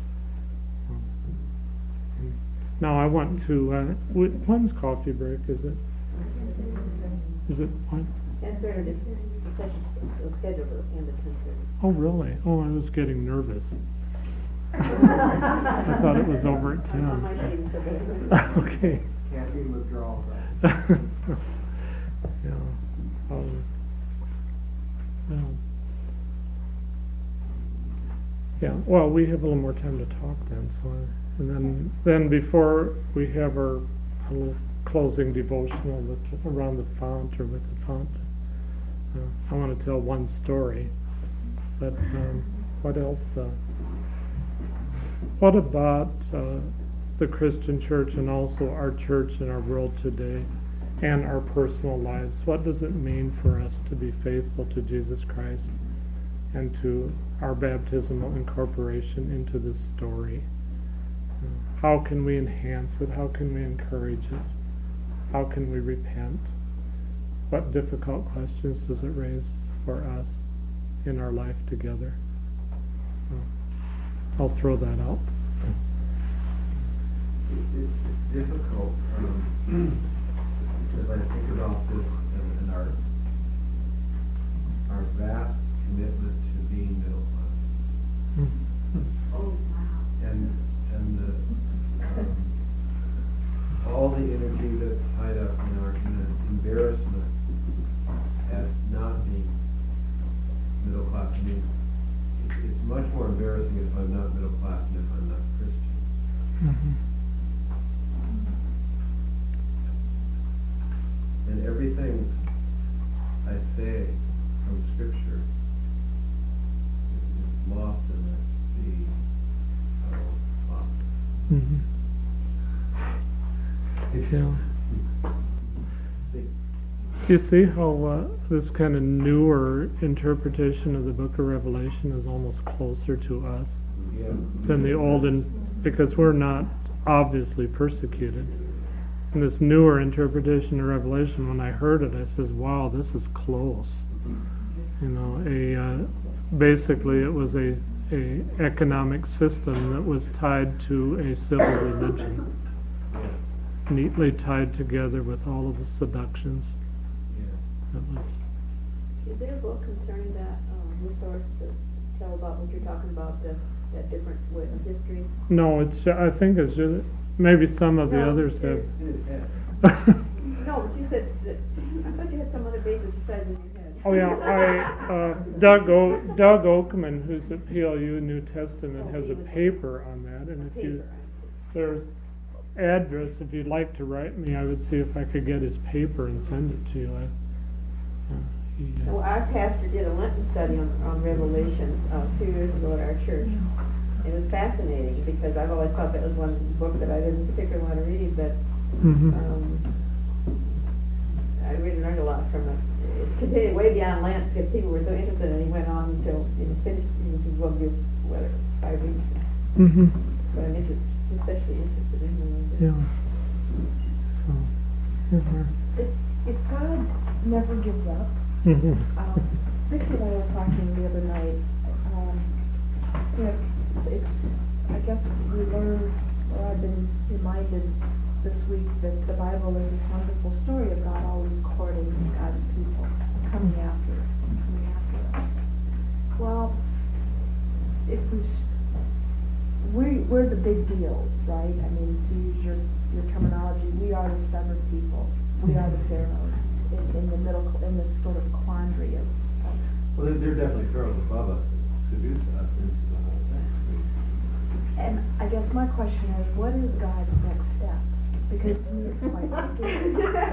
Now I want to, when's coffee break, is it? Is it what? 10:30, the session's scheduled to end at 10:30. Oh, really? Oh, I was getting nervous. I thought it was over at 10. So. Okay. Caffeine withdrawal. Yeah. Yeah. Well, we have a little more time to talk then. So, and then before we have our little closing devotional around the font or with the font, I want to tell one story. But what else? What about the Christian church and also our church in our world today? and our personal lives. What does it mean for us to be faithful to Jesus Christ and to our baptismal incorporation into this story? How can we enhance it? How can we encourage it? How can we repent? What difficult questions does it raise for us in our life together? So I'll throw that out. It's difficult, as I think about this and our vast commitment to being middle class. Oh, wow. And the, all the energy that's tied up in our embarrassment at not being middle class. I mean, it's much more embarrassing if I'm not middle class than if I'm not Christian. And everything I say from Scripture is lost in that sea so often. You see how this kind of newer interpretation of the book of Revelation is almost closer to us Yes. than the old, because we're not obviously persecuted. And this newer interpretation of Revelation, when I heard it, I says, wow, this is close. You know, basically it was a economic system that was tied to a civil religion, neatly tied together with all of the seductions. That was, Is there a book concerning that, resource to tell about what you're talking about, that different way of history? no, it's, I think it's just, maybe some of the No, others have. No, but you said that, I thought you had some other basis besides in your head. Oh yeah, Doug Oakman, who's at PLU New Testament, has a paper on that, and if you, there's address, if you'd like to write me, I would see if I could get his paper and send it to you. Well, our pastor did a Lenten study on Revelations a few years ago at our church. It was fascinating because I've always thought that was one book that I didn't particularly want to read, but I really learned a lot from it. It continued way beyond Lent because people were so interested, and he went on until he finished. He was going to do 5 weeks. So I'm especially interested in Yeah. So, If God never gives up, Vicki and I were talking the other night, you know, it's, I guess we learned, or I've been reminded this week that the Bible is this wonderful story of God always courting God's people, coming after us. Well, if we're the big deals, right? I mean, to use your terminology, we are the stubborn people. We are the pharaohs in the middle, in this sort of quandary of Well, there are definitely pharaohs above us that seduce us into the whole thing. and I guess my question is, what is God's next step? Because to me, it's quite scary.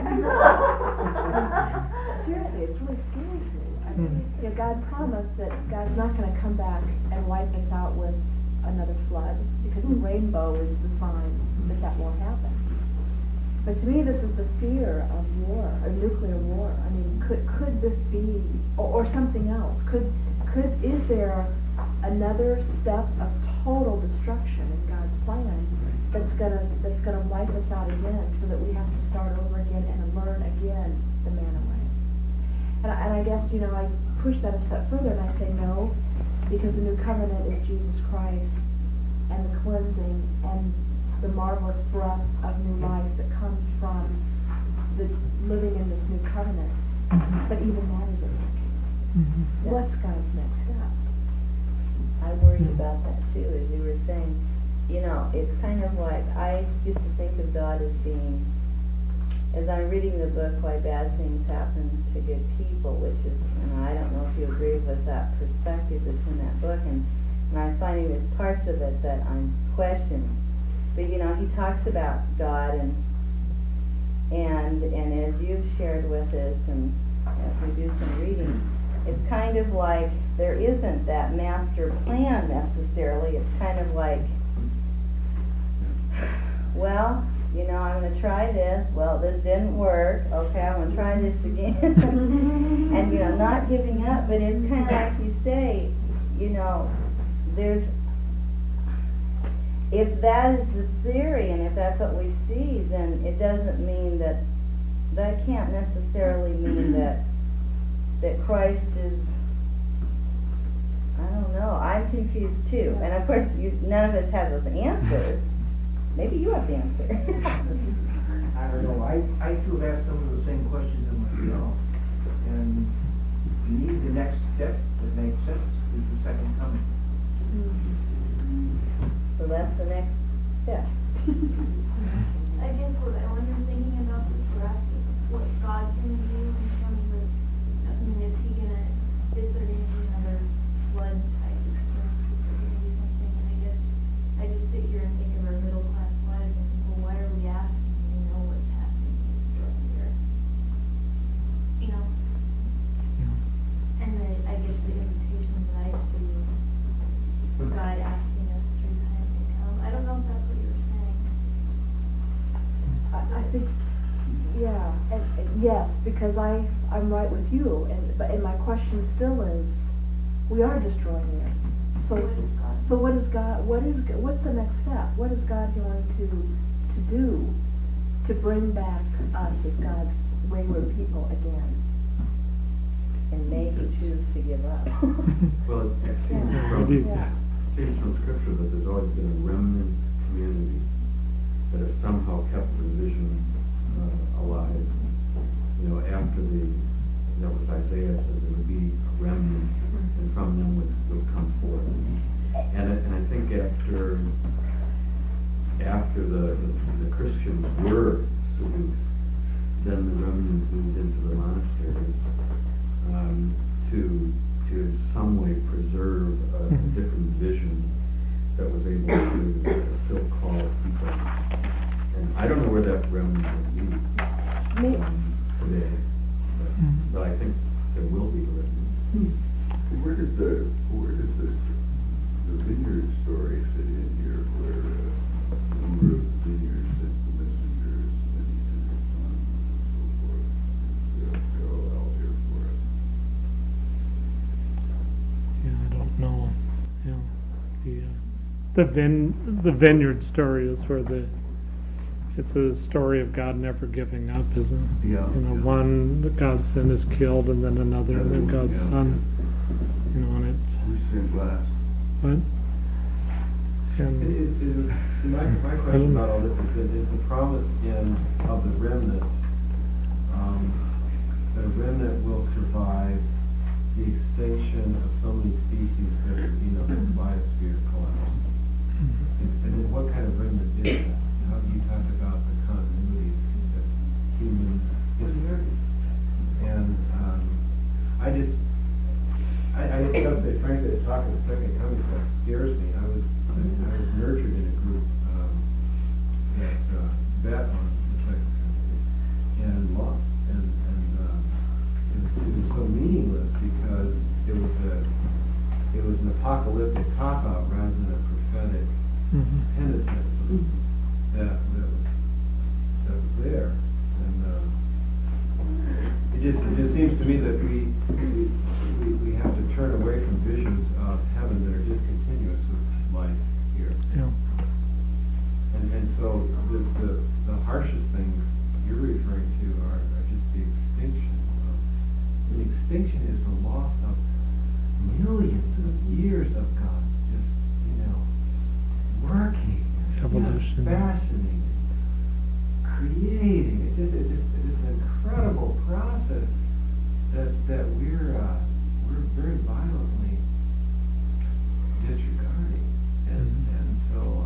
Seriously, it's really scary to me. I mean, you know, God promised that God's not going to come back and wipe us out with another flood, because the rainbow is the sign that that won't happen. But to me, this is the fear of war, a nuclear war. I mean, could this be, or something else? Is there another step of total destruction in God's plan that's gonna wipe us out again, so that we have to start over again and learn again the manna way? And I guess, you know, I push that a step further and I say no, because the new covenant is Jesus Christ and the cleansing and the marvelous breath of new life that comes from the living in this new covenant. But even that isn't working. What's God's next step? I worried about that too, as you were saying. You know, it's kind of like, I used to think of God as being, as I'm reading the book, Why Bad Things Happen to Good People, which is, and I don't know if you agree with that perspective that's in that book, and I'm finding there's parts of it that I'm questioning. But you know, he talks about God, and as you've shared with us, and as we do some reading, it's kind of like there isn't that master plan necessarily. It's kind of like, well, you know, I'm gonna try this, well, this didn't work, okay, I'm gonna try this again. And, you know, not giving up, but it's kinda like you say, you know, there's, if that is the theory and if that's what we see, then it doesn't mean that can't necessarily mean that Christ is, I don't know, I'm confused too. And of course, none of us have those answers. Maybe you have the answer. I don't know, I too have asked some of the same questions in myself. And to me, the next step that makes sense is the second coming. So that's the next step. I guess what I wonder, thinking about this, we're asking, what's God gonna do in terms of, I mean, is he gonna, is there gonna be another flood type experience, is there gonna be something, and I guess, I just sit here and think of our middle class lives and think, well, why are we asking, we know what's happening to destroy the earth? You know? And I guess the invitation that I see is God asking us to repent and come. I don't know if that's what you were saying. I think, yeah, and yes, because I'm right with you, and my question still is, we are destroying the earth. So, What is God? so what is God, what's the next step? What is God going to do to bring back us as God's wayward people again? And maybe choose to give up. Well, it seems Yeah. from, Yeah. it seems from scripture that there's always been a remnant community that has somehow kept the vision alive. You know, after that was Isaiah said there would be a remnant, and from them would come forth. And I think after the Christians were seduced, then the remnant moved into the monasteries to in some way preserve a different vision that was able to still call people. And I don't know where that remnant will be today, but I think there will be a remnant. Where does the vineyard story fit in here, where the number of vineyards sent the messengers, and he sent his son, and so forth? We have parallel here for us. Yeah, I don't know. Yeah, the vineyard story is where it's a story of God never giving up, isn't it? Yeah. You know, Yeah. one that God's son is killed, and then another, and then Another one, God's yeah. son. You know, and Who sinned last? what? And And see, my question about all this is the promise of the remnant, that a remnant will survive the extinction of so many species that, the biosphere collapses. And then what kind of remnant is that? How do you talk about the continuity of human history? And I have to say, frankly, the talk of the second coming stuff scares me. I was nurtured in a group that bet on the second coming and lost. And it was so meaningless because it was an apocalyptic cop-out rather than a prophetic penitence that was there. And it just seems to me that we have to turn away from visions of heaven that are discontinuous with life here. yeah, And so the harshest things you're referring to are just the extinction. And extinction is the loss of millions of years of God just, working, Evolution. just fashioning, creating. It's just an incredible process that we're very violently disregarding. And so,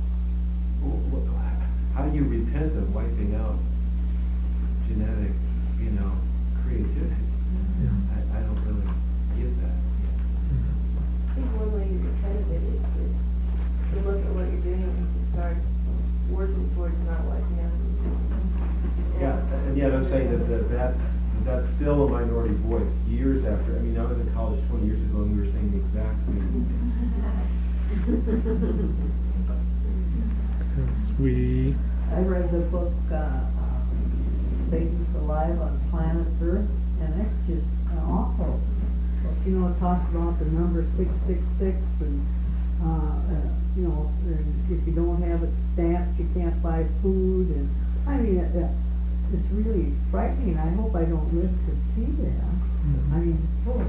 how do you repent of wiping out genetic, creativity? I don't really get that yet. I think one way you repent of it is to look at what you're doing and to start working towards not wiping out. Yeah, and yet I'm saying that's still a minority voice years after. I was in college 20 years ago and we were saying the exact same thing. because we I read the book, Satan's Alive on Planet Earth, and it's just awful. You know, it talks about the number 666 and, you know, and if you don't have it stamped, you can't buy food, and, I mean, it's really frightening. I hope I don't live to see that. I mean, oh.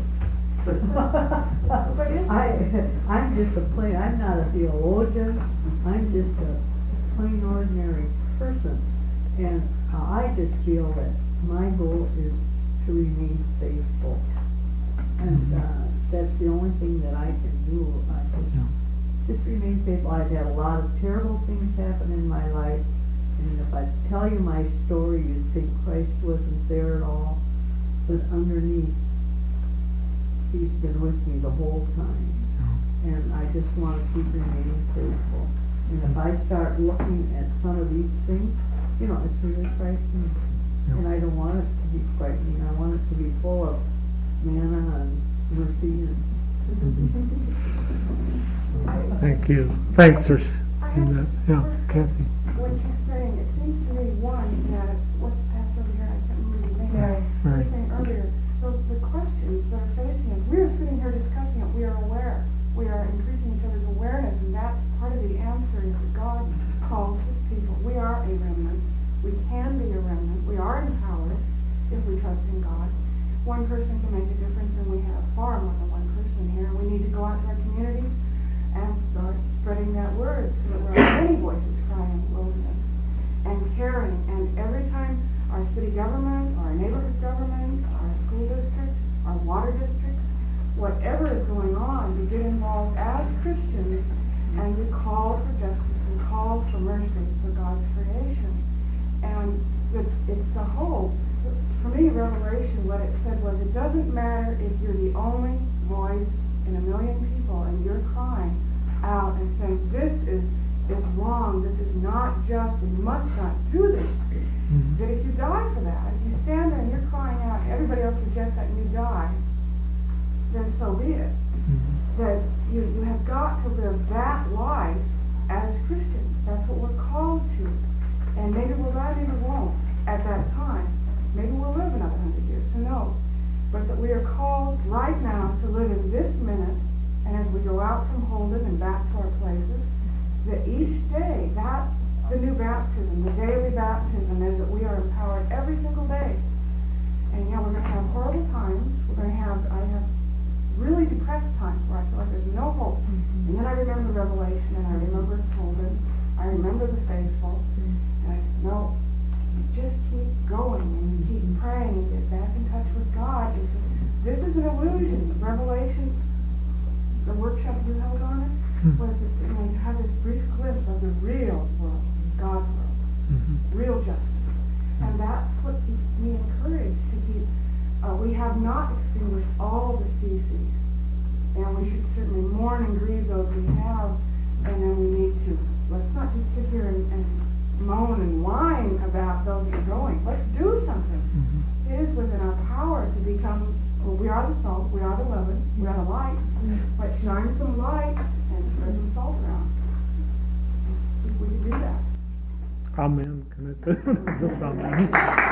But I'm just a plain, I'm not a theologian, I'm just a plain ordinary person. And I just feel that my goal is to remain faithful. And that's the only thing that I can do. I just remain faithful. I've had a lot of terrible things happen in my life. And if I tell you my story, you'd think Christ wasn't there at all. But underneath, He's been with me the whole time. And I just want to keep remaining faithful. And if I start looking at some of these things, you know, it's really frightening. And I don't want it to be frightening. I want it to be full of manna and mercy. And Thank you. Thanks for saying that. Yeah, Kathy. What she's saying, it seems to me, one, that what's the pastor over here, I can't remember his name, Right. was saying earlier, the questions that are facing us, we're sitting here discussing it, we are aware, we are increasing each other's awareness, and that's part of the answer, is that God calls His people. We are a remnant, we can be a remnant, we are empowered if we trust in God. One person can make a difference, and we have far more than one person here. We need to go out to our communities and start spreading that word so that we're many voices crying in the wilderness and caring. And every time our city government, our neighborhood government, our school district, our water district, whatever is going on, to get involved as Christians and to call for justice and call for mercy for God's creation. And it's the hope. For me, Revelation, what it said was, it doesn't matter if you're the only voice in a million people and you're crying out and saying, this is wrong, this is not just, we must not do this. That if you die for that, if you stand there and you're crying out, everybody else rejects that and you die, then so be it. That you have got to live that life as Christians. That's what we're called to. And maybe we'll die, maybe we won't at that time. Maybe we'll live another 100 years, who knows? But that we are called right now to live in this minute, and as we go out from Holden and back to our places, that each day, that's the new baptism, the daily baptism, is that we are empowered every single day. And yeah, we're going to have horrible times. I have really depressed times where I feel like there's no hope. And then I remember Revelation, and I remember Holden, I remember the faithful, and I said, no, you just keep going, and you keep praying, and get back in touch with God. This is an illusion. Revelation, the workshop you held on it, was that, you know, you have this brief glimpse of the real world, God's world, real justice. And that's what keeps me encouraged to keep, we have not extinguished all the species, and we should certainly mourn and grieve those we have, and then we need to, let's not just sit here and moan and whine about those that are going. Let's do something. It is within our power to become, well, we are the salt, we are the leaven, we are the light. Let's shine some light and spread some salt around. I think we can do that. Amen. Can I say that? Just amen.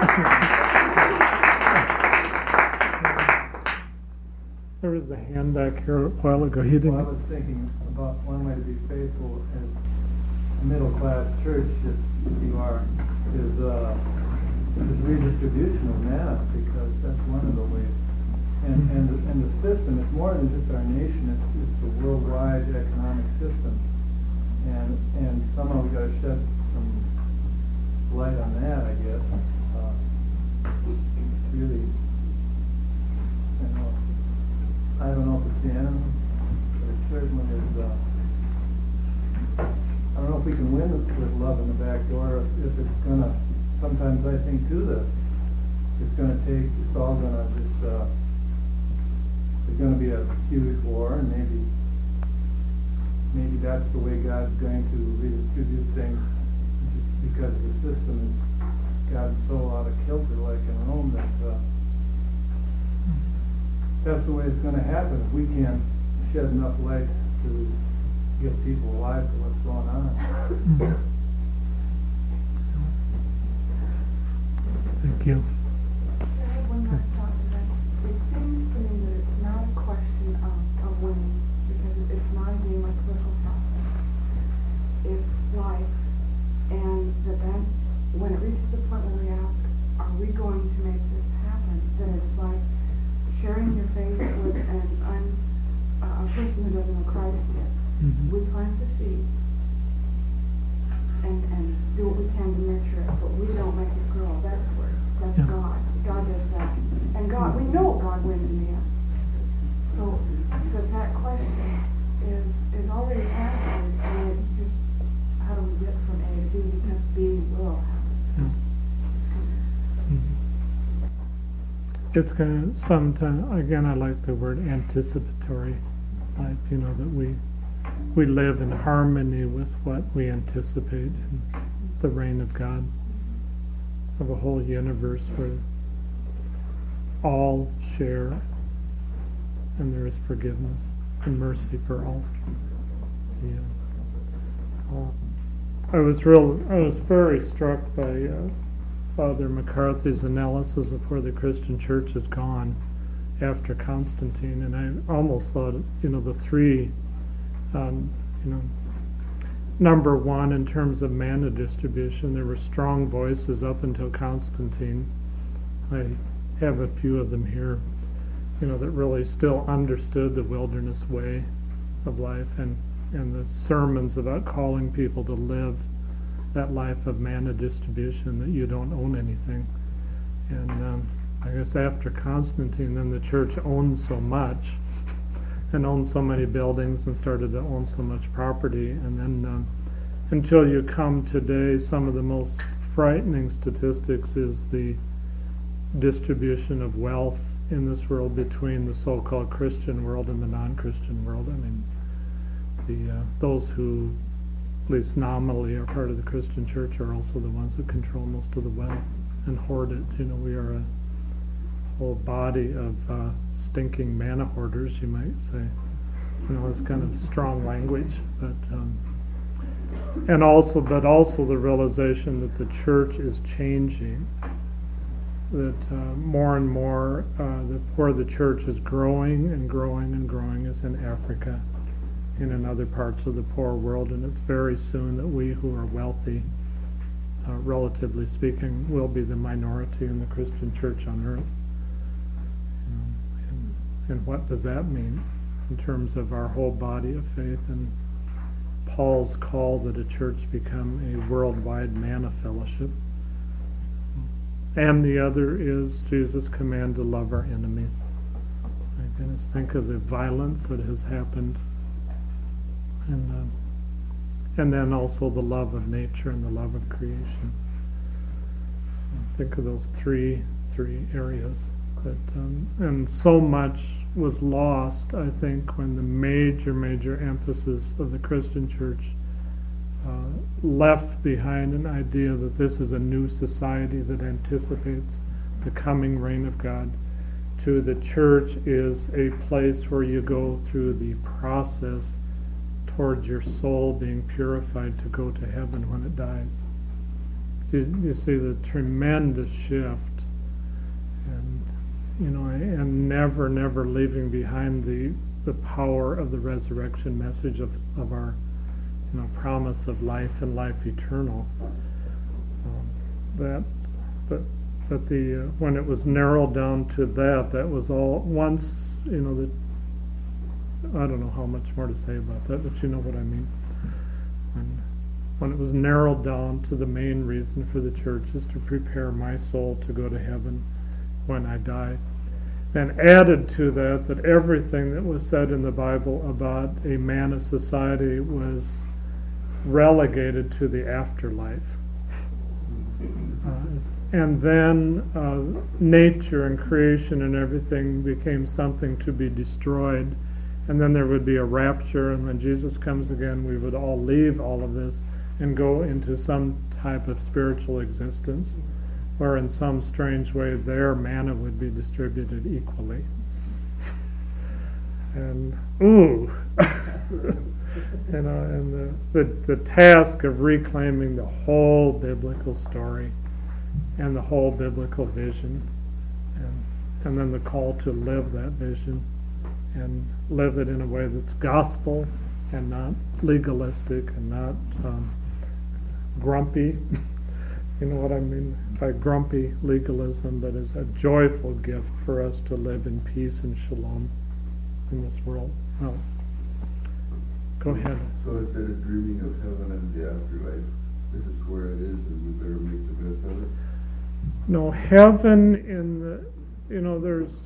There was a hand back here a while ago. You Well, I didn't. was thinking about one way to be faithful as a middle-class church, if you are, is redistribution of manna, because that's one of the ways. And the system, it's more than just our nation, it's the worldwide economic system. And somehow we gotta shed some light on that, I guess. It's really, I don't know if it's the enemy, but it certainly is, I don't know if we can win with love in the back door, if it's gonna, sometimes I think too that it's gonna take, it's all gonna just, there's gonna be a huge war, and maybe that's the way God's going to redistribute things, just because the system has gotten so out of kilter, like in Rome, that that's the way it's gonna happen if we can't shed enough light to give people alive to what's going on. Thank you. I have one last thought to that. It seems to me that it's not a question of winning, because it's not a game or political process. It's life, and that when it reaches the point where we ask, are we going to make this happen, then it's like sharing your faith with a person who doesn't know Christ yet. Mhm. We plant the seed and do what we can to nurture it, but we don't make it grow. That's Yeah. God. God does that. And God, we know God wins in the end. So that question is already answered, and it's just how do we get from A to B, because B will happen. Yeah. It's going to sometimes, again, I like the word anticipatory life, that we live in harmony with what we anticipate in the reign of God, of a whole universe where all share and there is forgiveness and mercy for all. I was very struck by Father McCarthy's analysis of where the Christian church has gone after Constantine, and I almost thought, the three, number one, in terms of manna distribution, there were strong voices up until Constantine. I have a few of them here, that really still understood the wilderness way of life, and the sermons about calling people to live that life of manna distribution, that you don't own anything. And I guess after Constantine, then the church owned so much and owned so many buildings and started to own so much property. And then until you come today, some of the most frightening statistics is the distribution of wealth in this world between the so-called Christian world and the non-Christian world. I mean, those who, at least nominally, are part of the Christian church are also the ones who control most of the wealth and hoard it. We are a whole body of stinking manna hoarders, you might say. It's kind of strong language, but also the realization that the church is changing. That more and more, where the church is growing and growing and growing is in Africa and in other parts of the poor world, and it's very soon that we who are wealthy, relatively speaking, will be the minority in the Christian church on earth. And what does that mean in terms of our whole body of faith and Paul's call that a church become a worldwide manna fellowship? And the other is Jesus' command to love our enemies. My goodness, think of the violence that has happened, and then also the love of nature and the love of creation. Think of those three areas. And so much was lost, I think, when the major emphasis of the Christian church left behind an idea that this is a new society that anticipates the coming reign of God, to the church is a place where you go through the process towards your soul being purified to go to heaven when it dies. You see the tremendous shift, and never leaving behind the power of the resurrection message of our promise of life and life eternal. When it was narrowed down to that was all. Once I don't know how much more to say about that, but you know what I mean. When it was narrowed down to the main reason for the church is to prepare my soul to go to heaven when I die. Then added to that everything that was said in the Bible about a manna society was relegated to the afterlife. And then nature and creation and everything became something to be destroyed. And then there would be a rapture, and when Jesus comes again, we would all leave all of this and go into some type of spiritual existence, where in some strange way their manna would be distributed equally. And and the task of reclaiming the whole biblical story and the whole biblical vision, and then the call to live that vision and live it in a way that's gospel and not legalistic and not grumpy. You know what I mean by grumpy legalism, but is a joyful gift for us to live in peace and shalom in this world. Well, go ahead. So instead of dreaming of heaven and the afterlife, this is where it is, and we better make the best of it? No, heaven in the, there's,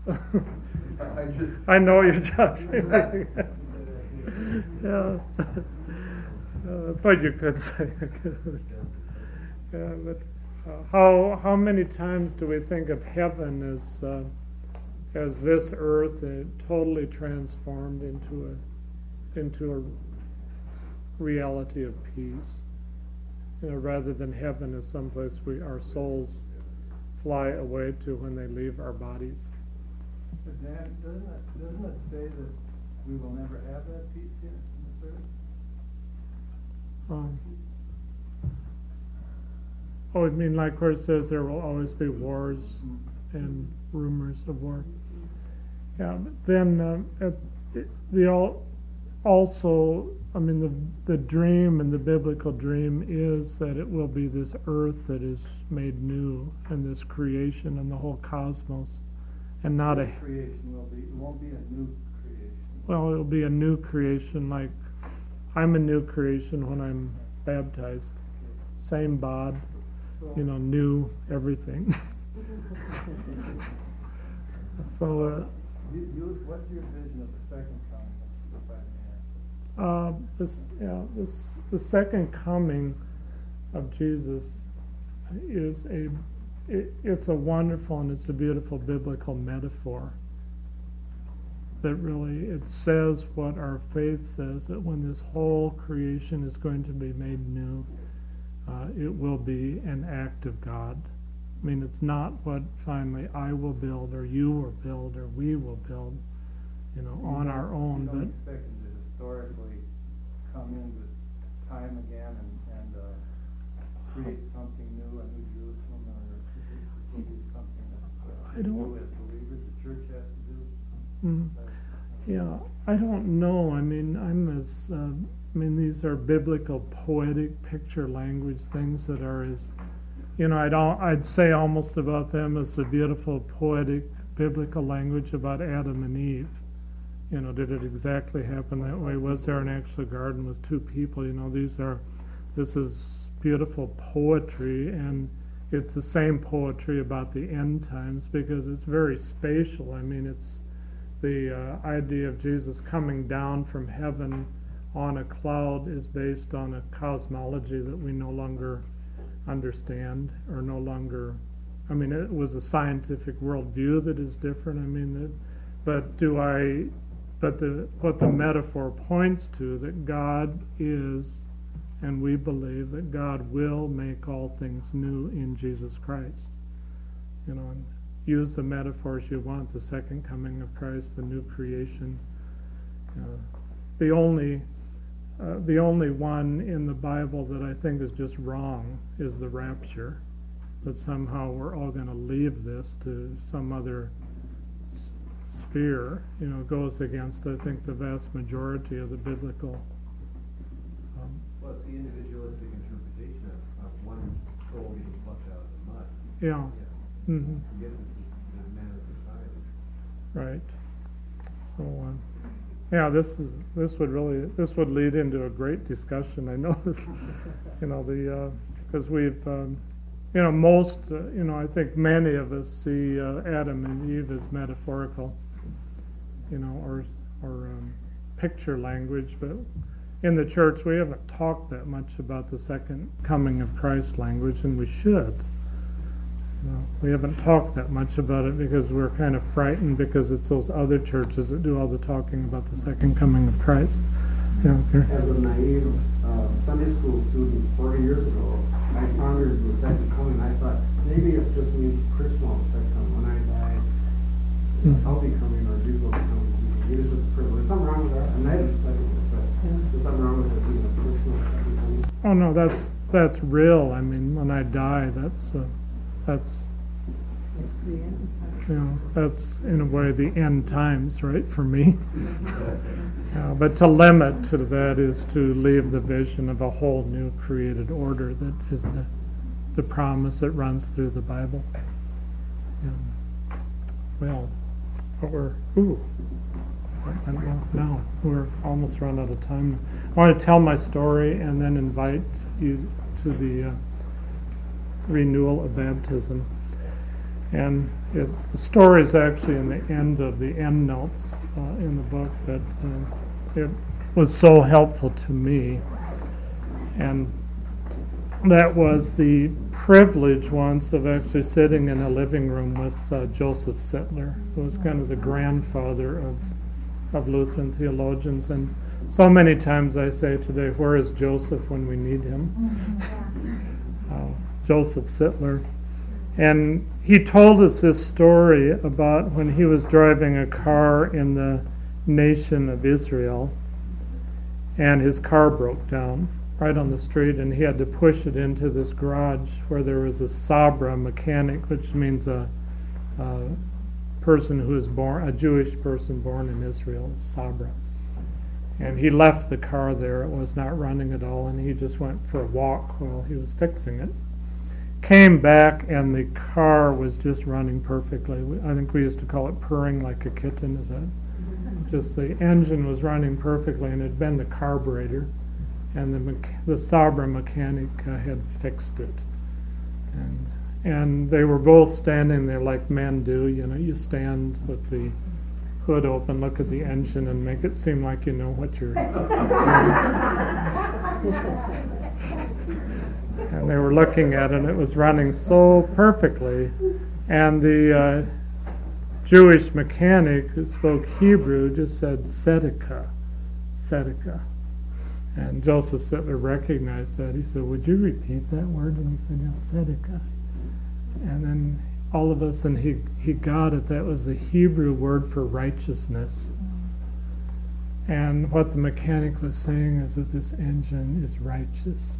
I know you're judging me. Yeah. That's what you could say. Yeah, but how many times do we think of heaven as this earth totally transformed into a reality of peace, rather than heaven as someplace our souls fly away to when they leave our bodies. But Dan, doesn't it say that we will never have that peace here in this earth? Oh, I mean, like where it says there will always be wars and rumors of war. Yeah, but then the dream and the biblical dream is that it will be this earth that is made new, and this creation and the whole cosmos, and not This creation it won't be a new creation. Well, it'll be a new creation, like I'm a new creation when I'm baptized. Same bod, new everything. So, what's your vision of the second coming, the second coming of Jesus is it's a wonderful and it's a beautiful biblical metaphor that really, it says what our faith says, that when this whole creation is going to be made new, it will be an act of God. I mean, it's not what finally I will build or you will build or we will build, on our own. You don't expect him to historically come into time again and create something new, a new Jerusalem, or this will be something that's new as believers the church has to do. Yeah, I don't know. I mean, these are biblical, poetic picture language things that are I'd say almost about them as the beautiful, poetic, biblical language about Adam and Eve. Did it exactly happen that way? Was there an actual garden with two people? This is beautiful poetry, and it's the same poetry about the end times because it's very spatial. I mean, it's the idea of Jesus coming down from heaven on a cloud is based on a cosmology that we no longer understand, or no longer, it was a scientific worldview that is different. What the metaphor points to, that God is, and we believe that God will make all things new in Jesus Christ. And use the metaphors you want, the second coming of Christ, the new creation. The only one in the Bible that I think is just wrong is the rapture, that somehow we're all going to leave this to some other sphere, goes against, I think, the vast majority of the biblical. Well, it's the individualistic interpretation of one soul getting plucked out of the mud. Yeah. Mm-hmm. Forget this is the man of society. Right. So, this would lead into a great discussion. I know this, because we've, I think many of us see Adam and Eve as metaphorical, or picture language, but in the church we haven't talked that much about the second coming of Christ language, and we should. We haven't talked that much about it because we're kind of frightened because it's those other churches that do all the talking about the second coming of Christ. As a naive Sunday school student 40 years ago, I pondered the second coming. I thought maybe it just means Christmas, the second coming. When I die, I'll be coming, or Jesus will be coming. It was just a privilege. There's something wrong with that. And I haven't studied it, but there's something wrong with it being a Christmas second coming. Oh no, that's real. When I die, that's, It's the end. that's in a way the end times, right, for me. But to limit to that is to leave the vision of a whole new created order that is the promise that runs through the Bible. Well, now we're almost run out of time. I want to tell my story and then invite you to the renewal of baptism. And the story is actually in the end of the end notes in the book, but it was so helpful to me. And that was the privilege once of actually sitting in a living room with Joseph Sittler, who was kind of the grandfather of Lutheran theologians. And so many times I say today, where is Joseph when we need him? Joseph Sittler. And he told us this story about when he was driving a car in the nation of Israel, and his car broke down right on the street, and he had to push it into this garage where there was a sabra mechanic, which means a person who is born, a Jewish person born in Israel, sabra. And he left the car there. It was not running at all, and he just went for a walk while he was fixing it. Came back, and the car was just running perfectly. I think we used to call it purring like a kitten. Is that just the engine was running perfectly, and it had been the carburetor, and the Sabra mechanic had fixed it. And they were both standing there like men do. You know, you stand with the hood open, look at the engine, and make it seem like you know what you're and they were looking at it, and it was running so perfectly. And the Jewish mechanic who spoke Hebrew just said, Tzedekah, Tzedekah. And Joseph Sittler recognized that. He said, would you repeat that word? And he said, yes, Tzedekah. And then all of a sudden he got it. That was the Hebrew word for righteousness. And what the mechanic was saying is that this engine is righteous.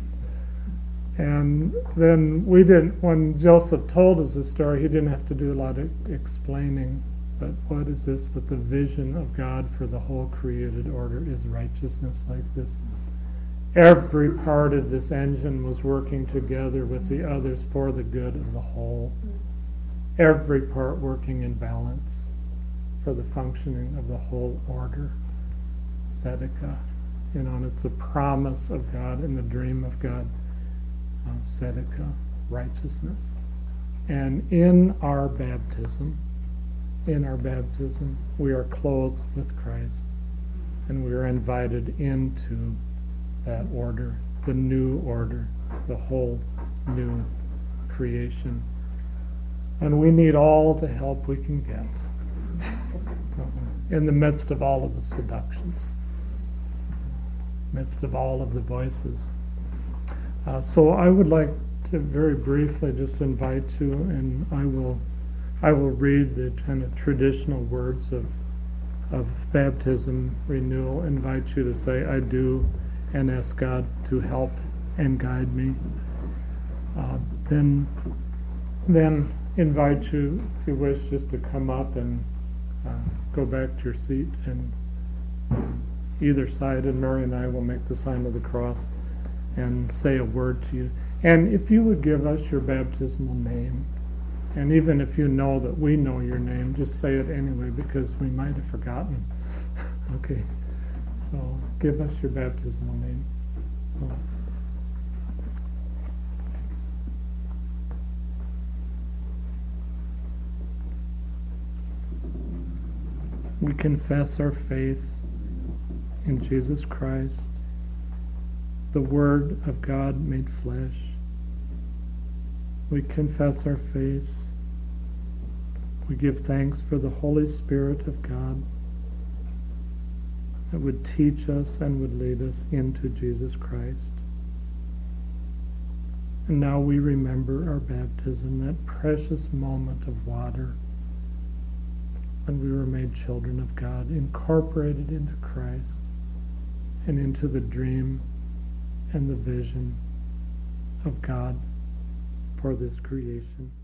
And then when Joseph told us the story, he didn't have to do a lot of explaining, but what is this? But the vision of God for the whole created order is righteousness like this. Every part of this engine was working together with the others for the good of the whole. Every part working in balance for the functioning of the whole order. Tzedekah, and it's a promise of God and the dream of God. Tzedekah, righteousness. And in our baptism, we are clothed with Christ, and we are invited into that order, the new order, the whole new creation. And we need all the help we can get in the midst of all of the seductions, midst of all of the voices. So I would like to very briefly just invite you, and I will read the kind of traditional words of baptism renewal. Invite you to say I do, and ask God to help and guide me. Then invite you, if you wish, just to come up and go back to your seat, and either side, and Mary and I will make the sign of the cross and say a word to you. And if you would give us your baptismal name, and even if you know that we know your name, just say it anyway, because we might have forgotten. Okay, so give us your baptismal name. We confess our faith in Jesus Christ, the Word of God made flesh. We confess our faith. We give thanks for the Holy Spirit of God that would teach us and would lead us into Jesus Christ. And now we remember our baptism, that precious moment of water when we were made children of God, incorporated into Christ and into the dream and the vision of God for this creation.